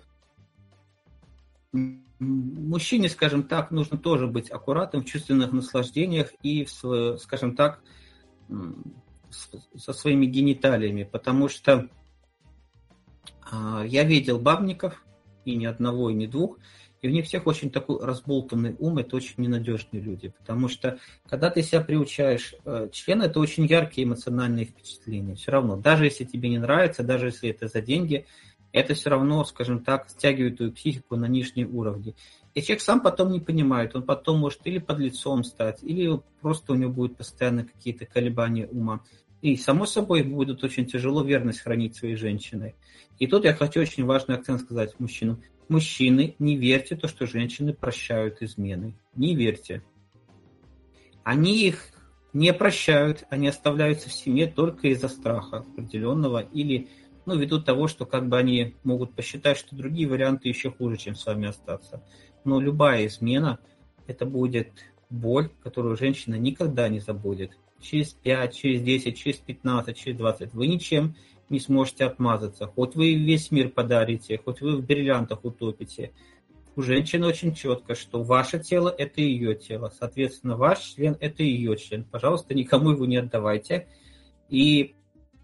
мужчине, скажем так, нужно тоже быть аккуратным в чувственных наслаждениях и, в, скажем так, со своими гениталиями, потому что Я видел бабников, и ни одного, и ни двух, и у них всех очень такой разболтанный ум, это очень ненадежные люди, потому что, когда ты себя приучаешь, член – это очень яркие эмоциональные впечатления, все равно, даже если тебе не нравится, даже если это за деньги, это все равно, скажем так, стягивает твою психику на нижние уровни. И человек сам потом не понимает, он потом может или подлецом стать, или просто у него будут постоянно какие-то колебания ума. И, само собой, будет очень тяжело верность хранить своей женщиной. И тут я хочу очень важный акцент сказать мужчинам. Мужчины, не верьте в то, что женщины прощают измены. Не верьте. Они их не прощают, они оставляются в семье только из-за страха определенного или ну, ввиду того, что как бы они могут посчитать, что другие варианты еще хуже, чем с вами остаться. Но любая измена – это будет боль, которую женщина никогда не забудет. Через пять, через десять, через пятнадцать, через двадцать вы ничем не сможете отмазаться. Хоть вы весь мир подарите, хоть вы в бриллиантах утопите. У женщины очень четко, что ваше тело – это ее тело. Соответственно, ваш член – это ее член. Пожалуйста, никому его не отдавайте. И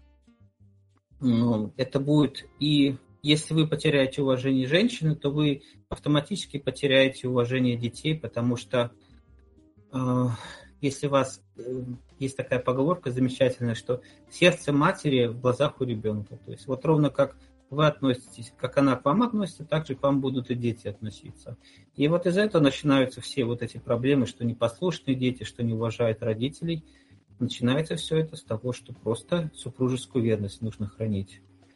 ну, это будет... И если вы потеряете уважение женщины, то вы автоматически потеряете уважение детей, потому что э, если у вас... Э, есть такая поговорка замечательная, что сердце матери в глазах у ребенка. То есть вот ровно как вы относитесь, как она к вам относится, так же к вам будут и дети относиться. И вот из этого начинаются все вот эти проблемы, что непослушные дети, что не уважают родителей. Начинается все это с того, что просто супружескую верность нужно хранить.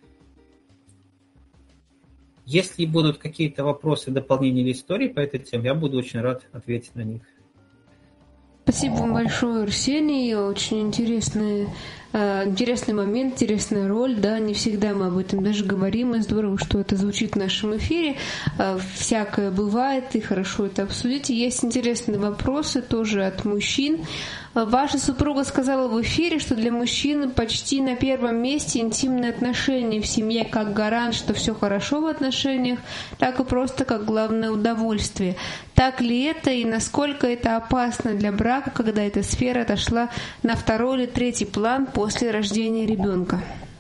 Если будут какие-то вопросы, дополнения или истории по этой теме, я буду очень рад ответить на них. Спасибо вам большое, Арсений. Очень интересный, э, интересный момент, интересная роль. Да, не всегда мы об этом даже говорим, и здорово, что это звучит в нашем эфире. Э, всякое бывает, и хорошо это обсудить. И есть интересные вопросы тоже от мужчин. Ваша супруга сказала в эфире, что для мужчины почти на первом месте интимные отношения в семье как гарант, что все хорошо в отношениях, так и просто как главное удовольствие. Так ли это и насколько это опасно для брака, когда эта сфера отошла на второй или третий план после рождения ребенка?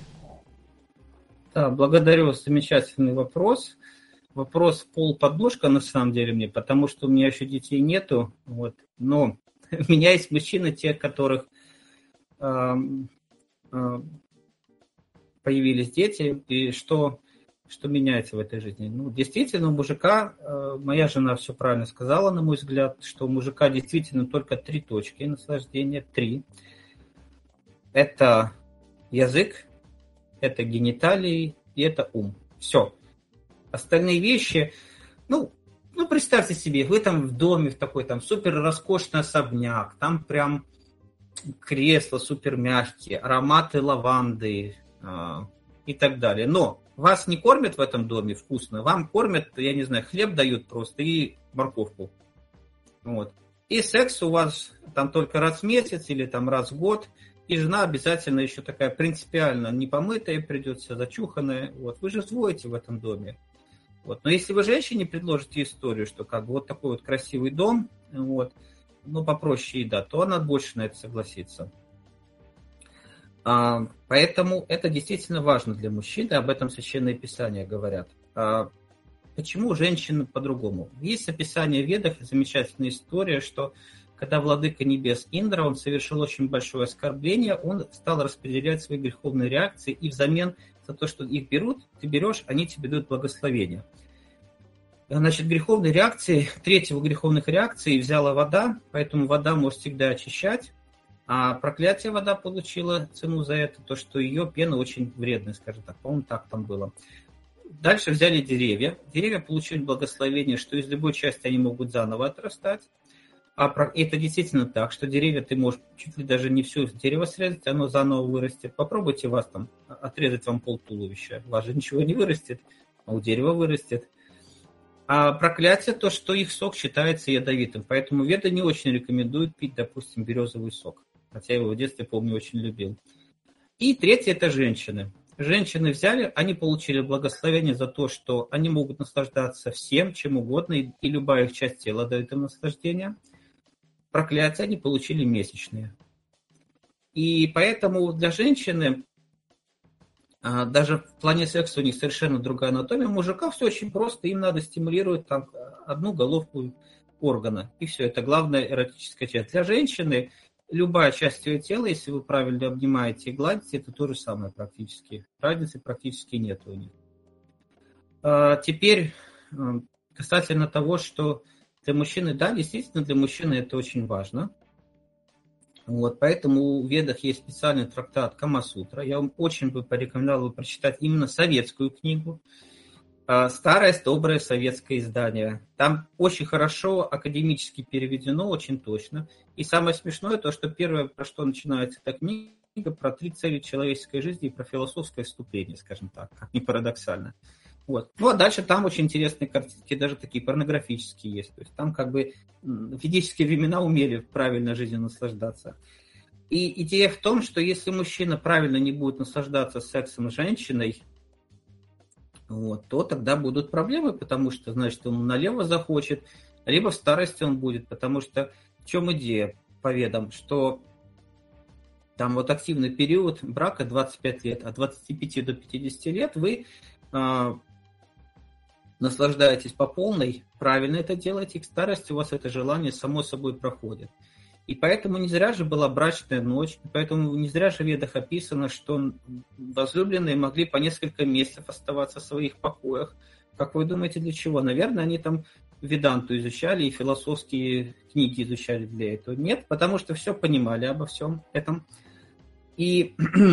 Да, благодарю, замечательный вопрос. Вопрос полподножка на самом деле мне, потому что у меня еще детей нету, вот, но у меня есть мужчины, те, которых э, э, появились дети, и что, что меняется в этой жизни. Ну, действительно, у мужика, э, моя жена все правильно сказала, на мой взгляд, что у мужика действительно только три точки наслаждения, три. Это язык, это гениталии и это ум. Все. Остальные вещи, ну, Ну, представьте себе, вы там в доме, в такой там супер роскошный особняк, там прям кресла супер мягкие, ароматы лаванды э, и так далее. Но вас не кормят в этом доме вкусно, вам кормят, я не знаю, хлеб дают просто и морковку. Вот. И секс у вас там только раз в месяц или там раз в год, и жена обязательно еще такая принципиально непомытая придется, зачуханная. Вот. Вы же взводите в этом доме. Вот. Но если вы женщине предложите историю, что как бы вот такой вот красивый дом, вот, ну, попроще еда, то она больше на это согласится. А, поэтому это действительно важно для мужчины, об этом Священное Писание говорят. А, почему женщины по-другому? Есть описание в Ведах, замечательная история, что когда владыка небес Индра, он совершил очень большое оскорбление, он стал распределять свои греховные реакции, и взамен за то, что их берут, ты берешь, они тебе дают благословение. Значит, греховные реакции, третьего греховных реакций взяла вода, поэтому вода может всегда очищать, а проклятие вода получила цену за это, то, что ее пена очень вредная, скажем так, по-моему, так там было. Дальше взяли деревья. Деревья получили благословение, что из любой части они могут заново отрастать. А это действительно так, что деревья ты можешь чуть ли даже не все дерево срезать, оно заново вырастет. Попробуйте вас там отрезать вам пол туловища. У вас же ничего не вырастет, а у дерева вырастет. А проклятие то, что их сок считается ядовитым. Поэтому веды не очень рекомендуют пить, допустим, березовый сок. Хотя я его в детстве, помню, очень любил. И третье – это женщины. Женщины взяли, они получили благословение за то, что они могут наслаждаться всем, чем угодно, и любая их часть тела дает им наслаждение. Проклятие они получили месячные. И поэтому для женщины Даже в плане секса у них совершенно другая анатомия. У мужика все очень просто, им надо стимулировать там одну головку органа. И все, это главная эротическая часть. Для женщины любая часть ее тела, если вы правильно обнимаете и гладите, это то же самое практически. Разницы практически нет у них. А теперь касательно того, что для мужчины, да, действительно, для мужчины это очень важно. Вот, поэтому в Ведах есть специальный трактат Кама-сутра. Я вам очень бы порекомендовал бы прочитать именно советскую книгу. Старое, доброе советское издание. Там очень хорошо академически переведено, очень точно. И самое смешное то, что первое, про что начинается эта книга, про три цели человеческой жизни и про философское вступление, скажем так, как ни парадоксально. Вот. Ну, а дальше там очень интересные картинки, даже такие порнографические есть. То есть там как бы в ведические времена умели правильно жизнью наслаждаться. И идея в том, что если мужчина правильно не будет наслаждаться сексом с женщиной, вот, то тогда будут проблемы, потому что, значит, он налево захочет, либо в старости он будет, потому что в чем идея по Ведам, что там вот активный период брака двадцать пять лет, от двадцати пяти до пятидесяти лет вы а, наслаждаетесь по полной, правильно это делаете, и к старости у вас это желание само собой проходит. И поэтому не зря же была брачная ночь, поэтому не зря же в Ведах описано, что возлюбленные могли по несколько месяцев оставаться в своих покоях. Как вы думаете, для чего? Наверное, они там веданту изучали и философские книги изучали для этого. Нет, потому что все понимали обо всем этом. И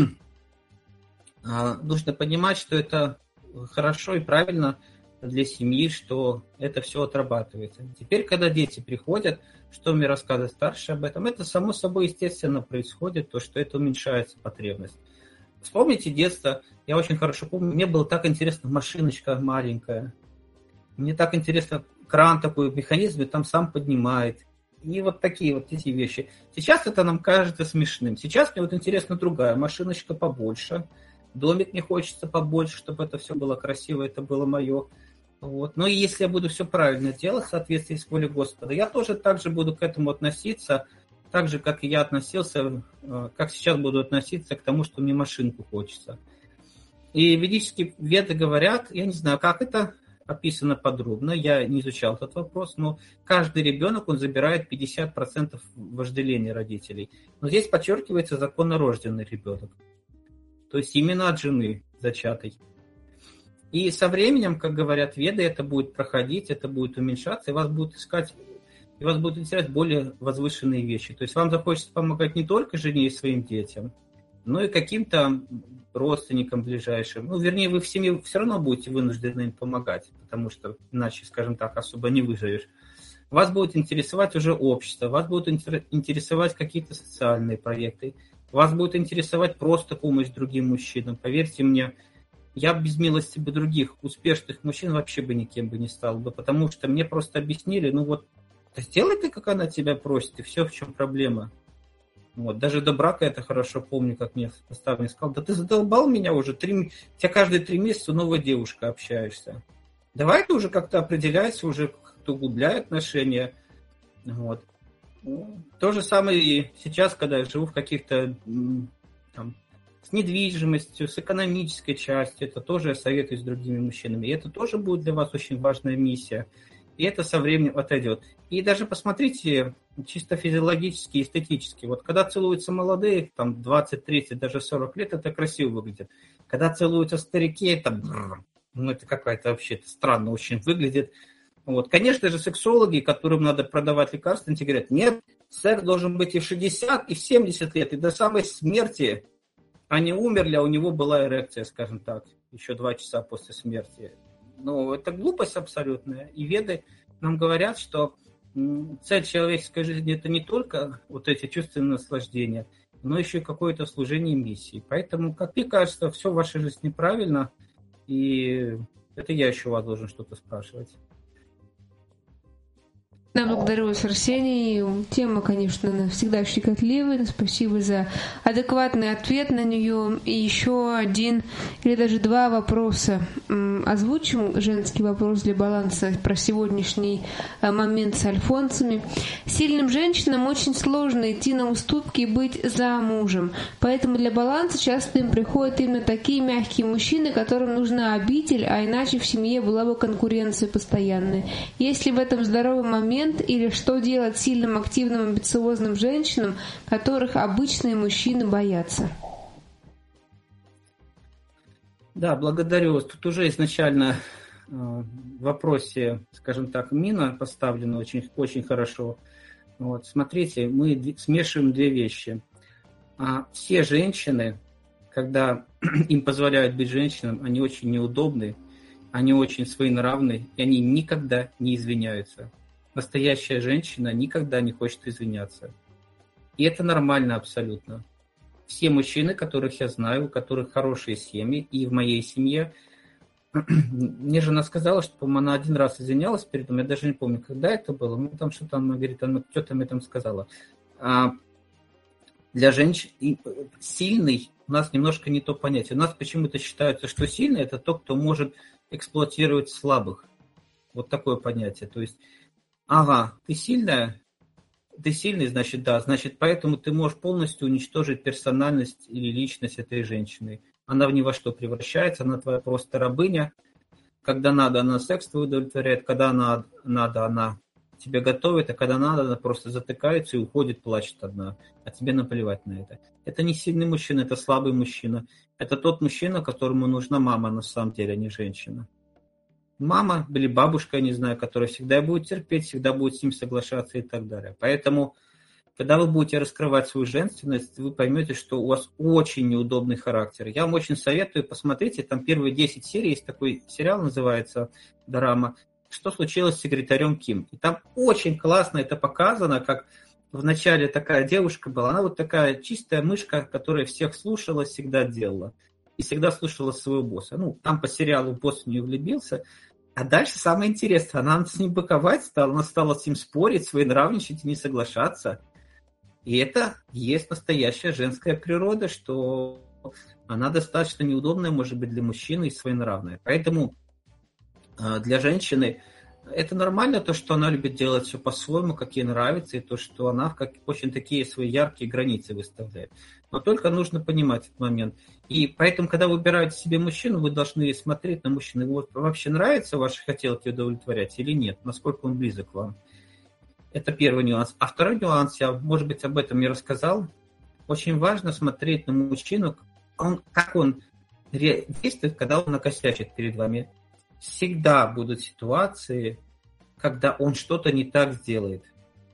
нужно понимать, что это хорошо и правильно для семьи, что это все отрабатывается. Теперь, когда дети приходят, что мне рассказывает старший об этом, это само собой естественно происходит, то, что это уменьшается потребность. Вспомните детство, я очень хорошо помню, мне было так интересно, машиночка маленькая, мне так интересно, кран такой, механизм, и там сам поднимает. И вот такие вот эти вещи. Сейчас это нам кажется смешным. Сейчас мне вот интересна другая машиночка побольше, домик мне хочется побольше, чтобы это все было красиво, это было мое. Вот. Но если я буду все правильно делать в соответствии с волей Господа, я тоже так же буду к этому относиться, так же, как и я относился, как сейчас буду относиться к тому, что мне машинку хочется. И ведические веды говорят, я не знаю, как это описано подробно, я не изучал этот вопрос, но каждый ребенок, он забирает пятьдесят процентов вожделения родителей. Но здесь подчеркивается законнорожденный ребенок. То есть именно от жены зачатой. И со временем, как говорят веды, это будет проходить, это будет уменьшаться, и вас будут искать, и вас будут интересовать более возвышенные вещи. То есть вам захочется помогать не только жене и своим детям, но и каким-то родственникам ближайшим. Ну, вернее, вы в семье все равно будете вынуждены им помогать, потому что иначе, скажем так, особо не выживешь. Вас будет интересовать уже общество, вас будут интересовать какие-то социальные проекты, вас будет интересовать просто помощь другим мужчинам. Поверьте мне, я без милости бы других успешных мужчин вообще бы никем бы не стал бы, потому что мне просто объяснили, ну вот, сделай ты, как она тебя просит, и все, в чем проблема. Вот, даже до брака это хорошо помню, как мне наставник сказал, да ты задолбал меня уже, три, у тебя каждые три месяца новая девушка общаешься. Давай ты уже как-то определяйся, уже как-то углубляй отношения. Вот. То же самое и сейчас, когда я живу в каких-то там, с недвижимостью, с экономической частью, это тоже я советую с другими мужчинами. И это тоже будет для вас очень важная миссия. И это со временем отойдет. И даже посмотрите чисто физиологически, эстетически. Вот когда целуются молодые, там двадцать, тридцать, даже сорок лет, это красиво выглядит. Когда целуются старики, это, ну, это какая-то вообще странно очень выглядит. Вот. Конечно же, сексологи, которым надо продавать лекарства, они говорят, нет, секс должен быть и в шестьдесят, и в семьдесят лет, и до самой смерти. Они умерли, а у него была эрекция, скажем так, еще два часа после смерти. Ну, это глупость абсолютная. И веды нам говорят, что цель человеческой жизни – это не только вот эти чувственные наслаждения, но еще и какое-то служение миссии. Поэтому, как мне кажется, все в вашей жизни правильно, и это я еще у вас должен что-то спрашивать. Да, благодарю вас, Арсений. Тема, конечно, она всегда щекотливая. Спасибо за адекватный ответ на нее. И еще один или даже два вопроса. Озвучим женский вопрос для баланса про сегодняшний момент с альфонсами. Сильным женщинам очень сложно идти на уступки и быть за мужем. Поэтому для баланса часто им приходят именно такие мягкие мужчины, которым нужна обитель, а иначе в семье была бы конкуренция постоянная. Есть ли в этом здоровый момент, или что делать сильным, активным, амбициозным женщинам, которых обычные мужчины боятся? Да, благодарю вас. Тут уже изначально э, в вопросе, скажем так, мина поставлена очень, очень хорошо. Вот, смотрите, мы смешиваем две вещи. А все женщины, когда им позволяют быть женщинами, они очень неудобны, они очень своенравны, и они никогда не извиняются. Настоящая женщина никогда не хочет извиняться. И это нормально абсолютно. Все мужчины, которых я знаю, у которых хорошие семьи, и в моей семье, мне жена сказала, что, по-моему, она один раз извинялась перед мной, я даже не помню, когда это было, ну, там что-то она говорит, она что-то мне там сказала. А для женщин сильный у нас немножко не то понятие. У нас почему-то считается, что сильный – это тот, кто может эксплуатировать слабых. Вот такое понятие. То есть ага, ты сильная, ты сильный, значит, да, значит, поэтому ты можешь полностью уничтожить персональность или личность этой женщины. Она в ни во что превращается, она твоя просто рабыня. Когда надо, она секс твой удовлетворяет, когда она, надо, она тебе готовит, а когда надо, она просто затыкается и уходит, плачет одна, а тебе наплевать на это. Это не сильный мужчина, это слабый мужчина. Это тот мужчина, которому нужна мама на самом деле, а не женщина. Мама или бабушка, я не знаю, которая всегда будет терпеть, всегда будет с ним соглашаться и так далее. Поэтому, когда вы будете раскрывать свою женственность, вы поймете, что у вас очень неудобный характер. Я вам очень советую, посмотрите, там первые десять серий, есть такой сериал, называется «Дорама», «Что случилось с секретарем Ким». И там очень классно это показано, как вначале такая девушка была, она вот такая чистая мышка, которая всех слушала, всегда делала. И всегда слушала своего босса. Ну, там по сериалу босс в нее влюбился. А дальше самое интересное, она с ним быковать стала, она стала с ним спорить, своенравничать и не соглашаться. И это есть настоящая женская природа, что она достаточно неудобная, может быть, для мужчины и своенравная. Поэтому для женщины это нормально, то, что она любит делать все по-своему, как ей нравится, и то, что она как, очень такие свои яркие границы выставляет. Но только нужно понимать этот момент. И поэтому, когда вы выбираете себе мужчину, вы должны смотреть на мужчину. Вот вообще нравится ваши хотелки удовлетворять или нет? Насколько он близок к вам? Это первый нюанс. А второй нюанс, я, может быть, об этом не рассказал. Очень важно смотреть на мужчину, он, как он действует, когда он накосячит перед вами. Всегда будут ситуации, когда он что-то не так сделает.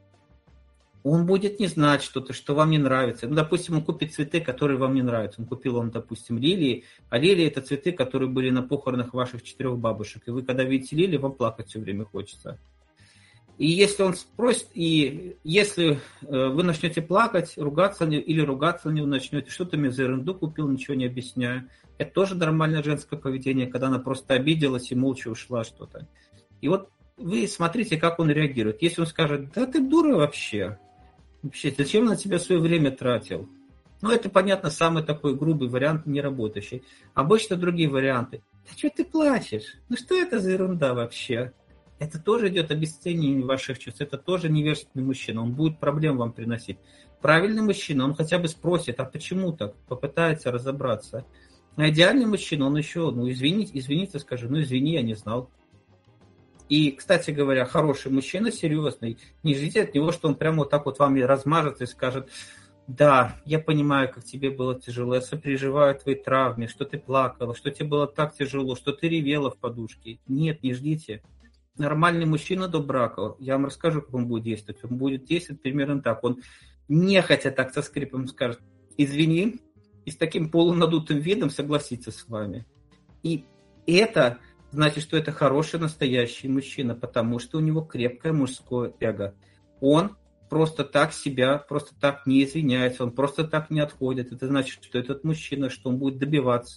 Он будет не знать что-то, что вам не нравится. Ну, допустим, он купит цветы, которые вам не нравятся. Он купил вам, допустим, лилии, а лилии – это цветы, которые были на похоронах ваших четырех бабушек. И вы, когда видите лилии, вам плакать все время хочется. И если он спросит, и если вы начнете плакать, ругаться или ругаться на него начнете, что ты мне за ерунду купил, ничего не объясняю. Это тоже нормальное женское поведение, когда она просто обиделась и молча ушла что-то. И вот вы смотрите, как он реагирует. Если он скажет, да ты дура вообще, вообще, зачем на тебя свое время тратил? Ну, это, понятно, самый такой грубый вариант, не работающий. Обычно другие варианты. Да что ты плачешь? Ну, что это за ерунда вообще? Это тоже идет обесценивание ваших чувств. Это тоже невежественный мужчина. Он будет проблем вам приносить. Правильный мужчина, он хотя бы спросит, а почему так? Попытается разобраться. А идеальный мужчина, он еще, ну, извините, извините, скажет, ну, извини, я не знал. И, кстати говоря, хороший мужчина, серьезный, не ждите от него, что он прямо вот так вот вам размажет и скажет, да, я понимаю, как тебе было тяжело, я сопереживаю твоей травме, что ты плакала, что тебе было так тяжело, что ты ревела в подушке. Нет, не ждите. Нормальный мужчина до брака, я вам расскажу, как он будет действовать. Он будет действовать примерно так. Он нехотя так со скрипом скажет, извини, и с таким полунадутым видом согласится с вами. И это значит, что это хороший настоящий мужчина, потому что у него крепкое мужское эго. Он просто так себя, просто так не извиняется, он просто так не отходит. Это значит, что этот мужчина, что он будет добиваться,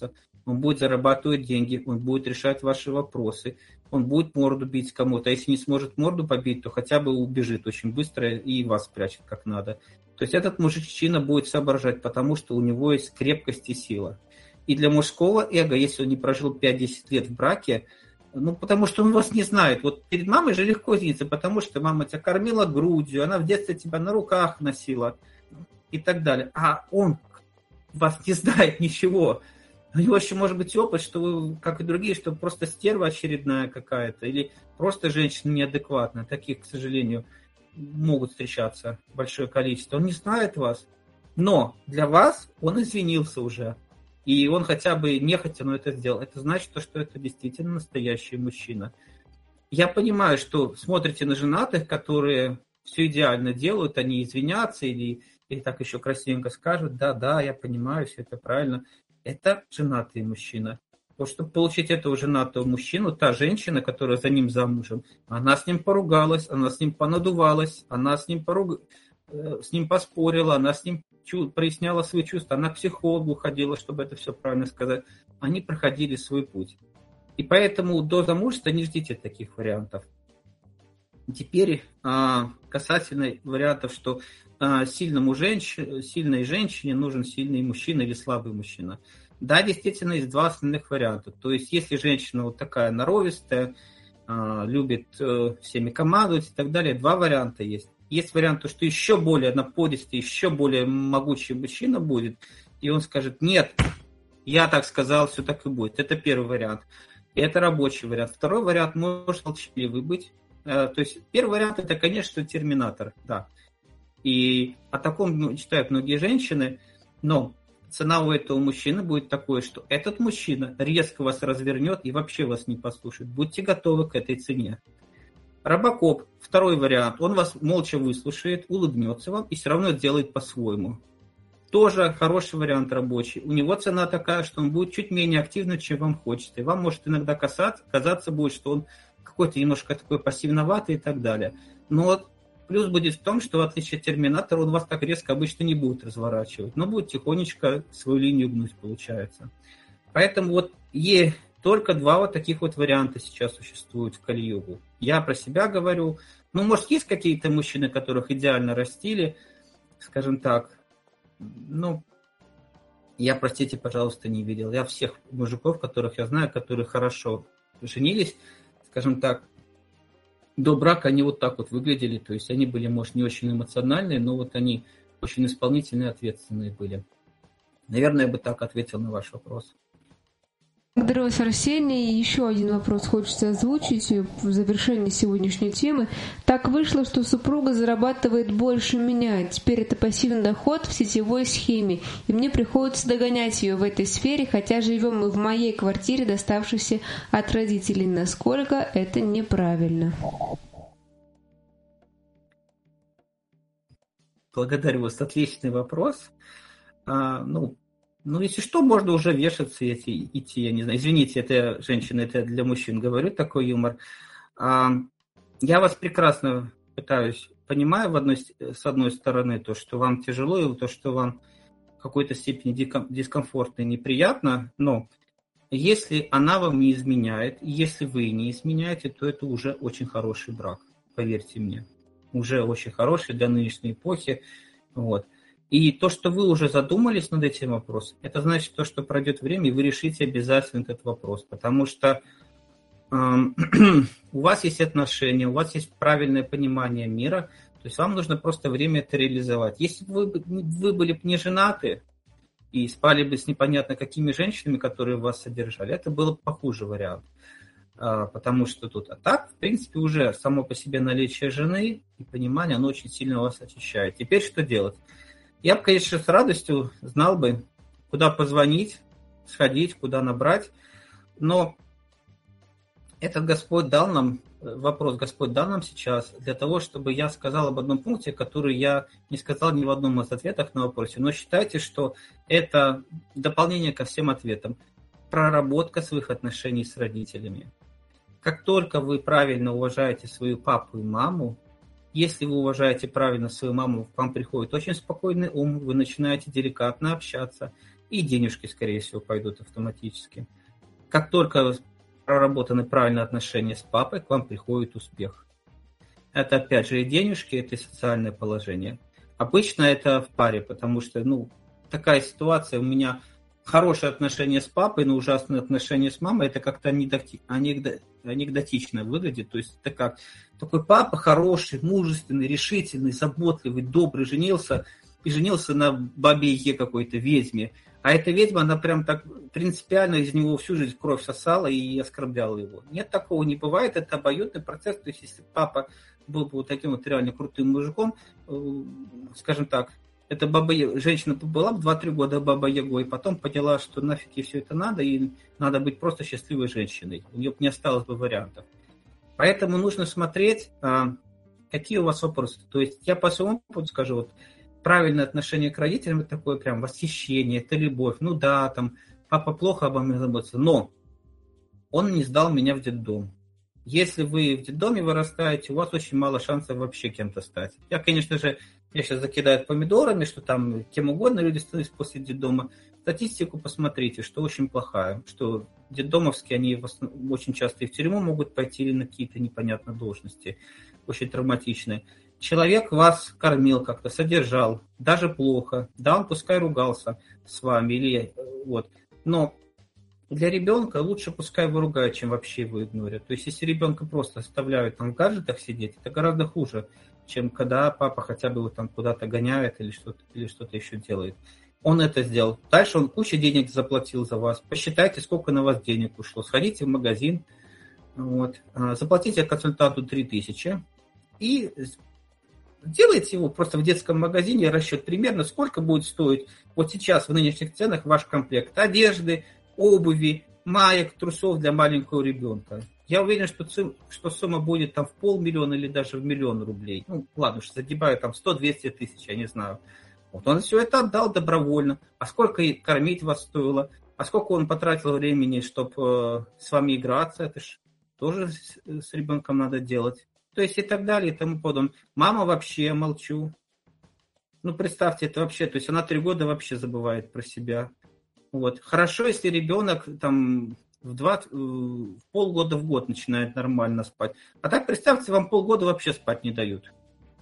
он будет зарабатывать деньги, он будет решать ваши вопросы, он будет морду бить кому-то. А если не сможет морду побить, то хотя бы убежит очень быстро и вас спрячет как надо. То есть этот мужчина будет соображать, потому что у него есть крепкость и сила. И для мужского эго, если он не прожил пять-десять лет в браке, ну, потому что он вас не знает. Вот перед мамой же легко извиниться, потому что мама тебя кормила грудью, она в детстве тебя на руках носила и так далее. А он вас не знает ничего. У него еще может быть опыт, что вы, как и другие, что просто стерва очередная какая-то, или просто женщина неадекватная. Таких, к сожалению, могут встречаться большое количество. Он не знает вас, но для вас он извинился уже. И он хотя бы нехотя, но это сделал. Это значит, что это действительно настоящий мужчина. Я понимаю, что смотрите на женатых, которые все идеально делают, они извинятся или, или так еще красивенько скажут, да, да, я понимаю, все это правильно. Это женатый мужчина. Вот чтобы получить этого женатого мужчину, та женщина, которая за ним замужем, она с ним поругалась, она с ним понадувалась, она с ним, поруг... с ним поспорила, она с ним проясняла свои чувства, она к психологу ходила, чтобы это все правильно сказать. Они проходили свой путь. И поэтому до замужества не ждите таких вариантов. Теперь касательно вариантов, что сильному женщине, сильной женщине нужен сильный мужчина или слабый мужчина. Да, действительно, есть два основных варианта. То есть, если женщина вот такая норовистая, любит всеми командовать и так далее, два варианта есть. Есть вариант, что еще более напористый, еще более могучий мужчина будет, и он скажет, нет, я так сказал, все так и будет. Это первый вариант. И это рабочий вариант. Второй вариант может молчаливый быть. То есть первый вариант это, конечно, терминатор, да. И о таком мечтают многие женщины, но цена у этого мужчины будет такой, что этот мужчина резко вас развернет и вообще вас не послушает. Будьте готовы к этой цене. Робокоп, второй вариант, он вас молча выслушает, улыбнется вам и все равно сделает по-своему. Тоже хороший вариант рабочий. У него цена такая, что он будет чуть менее активным, чем вам хочется. И вам может иногда касаться, казаться будет, что он какой-то немножко такой пассивноватый и так далее. Но плюс будет в том, что в отличие от терминатора, он вас так резко обычно не будет разворачивать, но будет тихонечко свою линию гнуть, получается. Поэтому вот е, только два вот таких вот варианта сейчас существуют в Кали-югу. Я про себя говорю. Ну, может, есть какие-то мужчины, которых идеально растили, скажем так. Ну, я, простите, пожалуйста, не видел. Я всех мужиков, которых я знаю, которые хорошо женились, скажем так, до брака они вот так вот выглядели. То есть они были, может, не очень эмоциональные, но вот они очень исполнительные, ответственные были. Наверное, я бы так ответил на ваш вопрос. Благодарю вас, Арсений. И еще один вопрос хочется озвучить в завершении сегодняшней темы. Так вышло, что супруга зарабатывает больше меня. Теперь это пассивный доход в сетевой схеме. И мне приходится догонять ее в этой сфере, хотя живем мы в моей квартире, доставшейся от родителей. Насколько это неправильно? Благодарю вас. Отличный вопрос. А, ну, Ну, если что, можно уже вешаться и идти, идти, я не знаю. Извините, это женщина, это для мужчин говорю, такой юмор. Я вас прекрасно пытаюсь, понимаю в одной, с одной стороны, то, что вам тяжело, и то, что вам в какой-то степени дискомфортно и неприятно, но если она вам не изменяет, если вы не изменяете, то это уже очень хороший брак, поверьте мне. Уже очень хороший для нынешней эпохи, вот. И то, что вы уже задумались над этим вопросом, это значит то, что пройдет время, и вы решите обязательно этот вопрос. Потому что э, у вас есть отношения, у вас есть правильное понимание мира, то есть вам нужно просто время это реализовать. Если бы вы, вы были бы не женаты и спали бы с непонятно какими женщинами, которые вас содержали, это был бы похуже вариант. Э, потому что тут, а так, в принципе, уже само по себе наличие жены и понимание, оно очень сильно вас очищает. Теперь что делать? Я бы, конечно, с радостью знал бы, куда позвонить, сходить, куда набрать, но этот Господь дал нам, вопрос Господь дал нам сейчас для того, чтобы я сказал об одном пункте, который я не сказал ни в одном из ответов на вопросе, но считайте, что это дополнение ко всем ответам, проработка своих отношений с родителями. Как только вы правильно уважаете свою папу и маму, если вы уважаете правильно свою маму, к вам приходит очень спокойный ум, вы начинаете деликатно общаться. и денежки, скорее всего, пойдут автоматически. Как только проработаны правильные отношения с папой, к вам приходит успех. Это, опять же, и денежки, это и социальное положение. Обычно это в паре, потому что, ну, такая ситуация, у меня хорошие отношения с папой, но ужасные отношения с мамой, это как-то анекдотично выглядит. То есть это как такой папа хороший, мужественный, решительный, заботливый, добрый, женился, и женился на бабе-яге какой-то, ведьме. А эта ведьма, она прям так принципиально из него всю жизнь кровь сосала и оскорбляла его. Нет, такого не бывает, это обоюдный процесс. То есть если папа был бы вот таким вот реально крутым мужиком, скажем так, эта баба, женщина была бы два-три года баба-ягой, и потом поняла, что нафиг ей все это надо, и надо быть просто счастливой женщиной. У нее бы не осталось бы вариантов. Поэтому нужно смотреть, какие у вас вопросы. То есть я по своему опыту скажу, вот, правильное отношение к родителям – это такое прям восхищение, это любовь. Ну да, там, папа плохо обо мне заботится, но он не сдал меня в детдом. Если вы в детдоме вырастаете, у вас очень мало шансов вообще кем-то стать. Я, конечно же, меня сейчас закидают помидорами, что там кем угодно люди становятся после детдома. Статистику посмотрите, что очень плохая, что детдомовские, они очень часто и в тюрьму могут пойти или на какие-то непонятные должности, очень травматичные. Человек вас кормил как-то, содержал, даже плохо. Да, он пускай ругался с вами, или вот. Но для ребенка лучше пускай его ругают, чем вообще его игнорят. То есть, если ребенка просто оставляют там в гаджетах сидеть, это гораздо хуже, чем когда папа хотя бы его там куда-то гоняет или что-то, или что-то еще делает. Он это сделал. Дальше он кучу денег заплатил за вас. Посчитайте, сколько на вас денег ушло. Сходите в магазин, вот, заплатите консультанту три тысячи и делайте его просто в детском магазине расчет примерно, сколько будет стоить вот сейчас в нынешних ценах ваш комплект одежды, обуви, маек, трусов для маленького ребенка. Я уверен, что, цим, что сумма будет там в полмиллиона или даже в миллион рублей. Ну, ладно, что загибаю там сто-двести тысяч, я не знаю. Вот он все это отдал добровольно. А сколько кормить вас стоило? А сколько он потратил времени, чтобы э, с вами играться? Это ж тоже с, с ребенком надо делать. То есть и так далее, и тому подобное. Мама вообще, молчу. Ну, представьте, это вообще, то есть она три года вообще забывает про себя. Вот. Хорошо, если ребенок там в, два, в полгода в год начинает нормально спать. А так, представьте, вам полгода вообще спать не дают.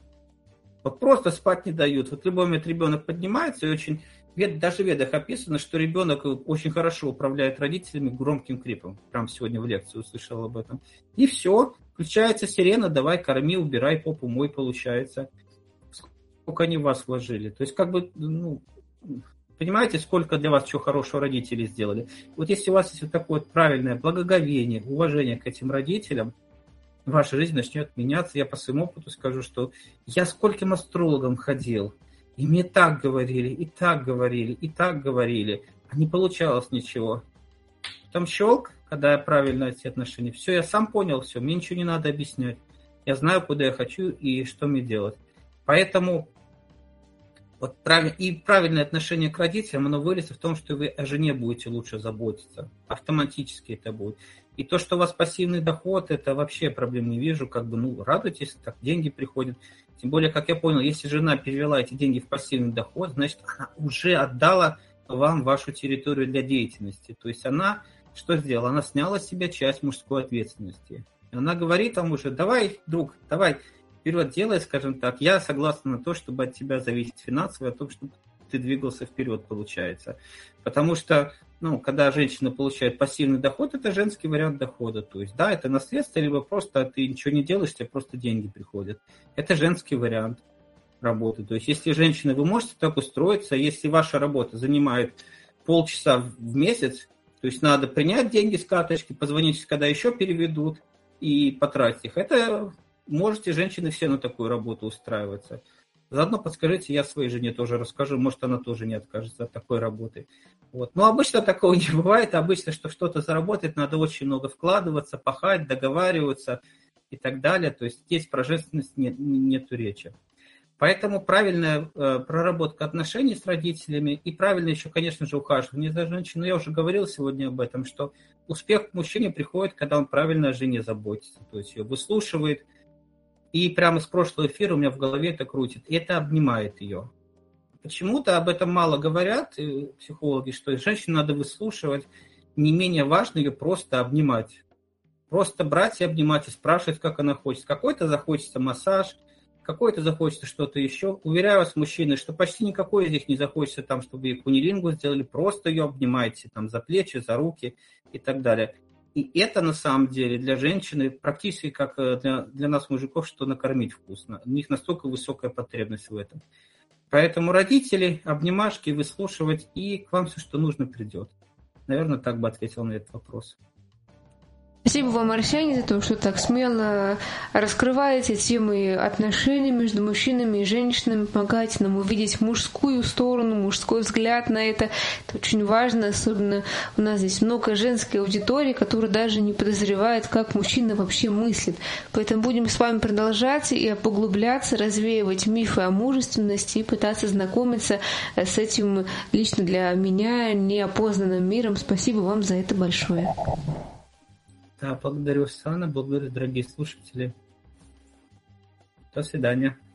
Вот просто спать не дают. Вот в любой момент ребенок поднимается, и очень, даже в ведах описано, что ребенок очень хорошо управляет родителями громким криком. Прям сегодня в лекции услышал об этом. И все. Включается сирена, давай, корми, убирай, попу мой, получается. Сколько они в вас вложили. То есть, как бы, ну, понимаете, сколько для вас чего хорошего родители сделали. Вот если у вас есть вот такое вот правильное благоговение, уважение к этим родителям, ваша жизнь начнет меняться. Я по своему опыту скажу, что я скольким астрологам ходил, и мне так говорили, и так говорили, и так говорили, а не получалось ничего. Там щелк, когда я правильно эти отношения. Все, я сам понял все, мне ничего не надо объяснять. Я знаю, куда я хочу и что мне делать. Поэтому вот прав... и правильное отношение к родителям, оно выльется в том, что вы о жене будете лучше заботиться. Автоматически это будет. И то, что у вас пассивный доход, это вообще проблем не вижу. Как бы, ну, радуйтесь, так деньги приходят. Тем более, как я понял, если жена перевела эти деньги в пассивный доход, значит, она уже отдала вам вашу территорию для деятельности. То есть она что сделала? Она сняла с себя часть мужской ответственности. Она говорит вам уже, давай, друг, давай, вперед делай, скажем так. Я согласна на то, чтобы от тебя зависит финансово, о том, чтобы ты двигался вперед, получается. Потому что, ну, когда женщина получает пассивный доход, это женский вариант дохода. То есть, да, это наследство, либо просто ты ничего не делаешь, тебе просто деньги приходят. Это женский вариант работы. То есть, если женщина, вы можете так устроиться, если ваша работа занимает полчаса в месяц, то есть надо принять деньги с карточки, позвонить, когда еще переведут, и потратить их. Это можете, женщины, все на такую работу устраиваться. Заодно подскажите, я своей жене тоже расскажу, может, она тоже не откажется от такой работы. Вот. Но обычно такого не бывает. Обычно, что что-то заработать, надо очень много вкладываться, пахать, договариваться и так далее. То есть здесь про женственность нет, нету речи. Поэтому правильная э, проработка отношений с родителями и правильно еще, конечно же, ухаживание за женщиной. Я уже говорил сегодня об этом, что успех к мужчине приходит, когда он правильно о жене заботится, то есть ее выслушивает. И прямо с прошлого эфира у меня в голове это крутит. И это обнимает ее. почему-то об этом мало говорят психологи, что женщину надо выслушивать, не менее важно ее просто обнимать. Просто брать и обнимать, и спрашивать, как она хочет. Какой-то захочется массаж, какой-то захочется что-то еще. Уверяю вас, мужчины, что почти никакой из них не захочется там, чтобы ей кунилингу сделали. Просто ее обнимайте там, за плечи, за руки и так далее. И это на самом деле для женщины практически как для, для нас, мужиков, что накормить вкусно. У них настолько высокая потребность в этом. Поэтому родители, обнимашки, выслушивать, и к вам все, что нужно, придет. Наверное, так бы ответил на этот вопрос. Спасибо вам, Арсений, за то, что так смело раскрываете темы отношений между мужчинами и женщинами, помогаете нам увидеть мужскую сторону, мужской взгляд на это. Это очень важно, особенно у нас здесь много женской аудитории, которая даже не подозревает, как мужчина вообще мыслит. Поэтому будем с вами продолжать и поглубляться, развеивать мифы о мужественности и пытаться знакомиться с этим лично для меня неопознанным миром. Спасибо вам за это большое. Да, благодарю, Оксана, благодарю, дорогие слушатели. До свидания.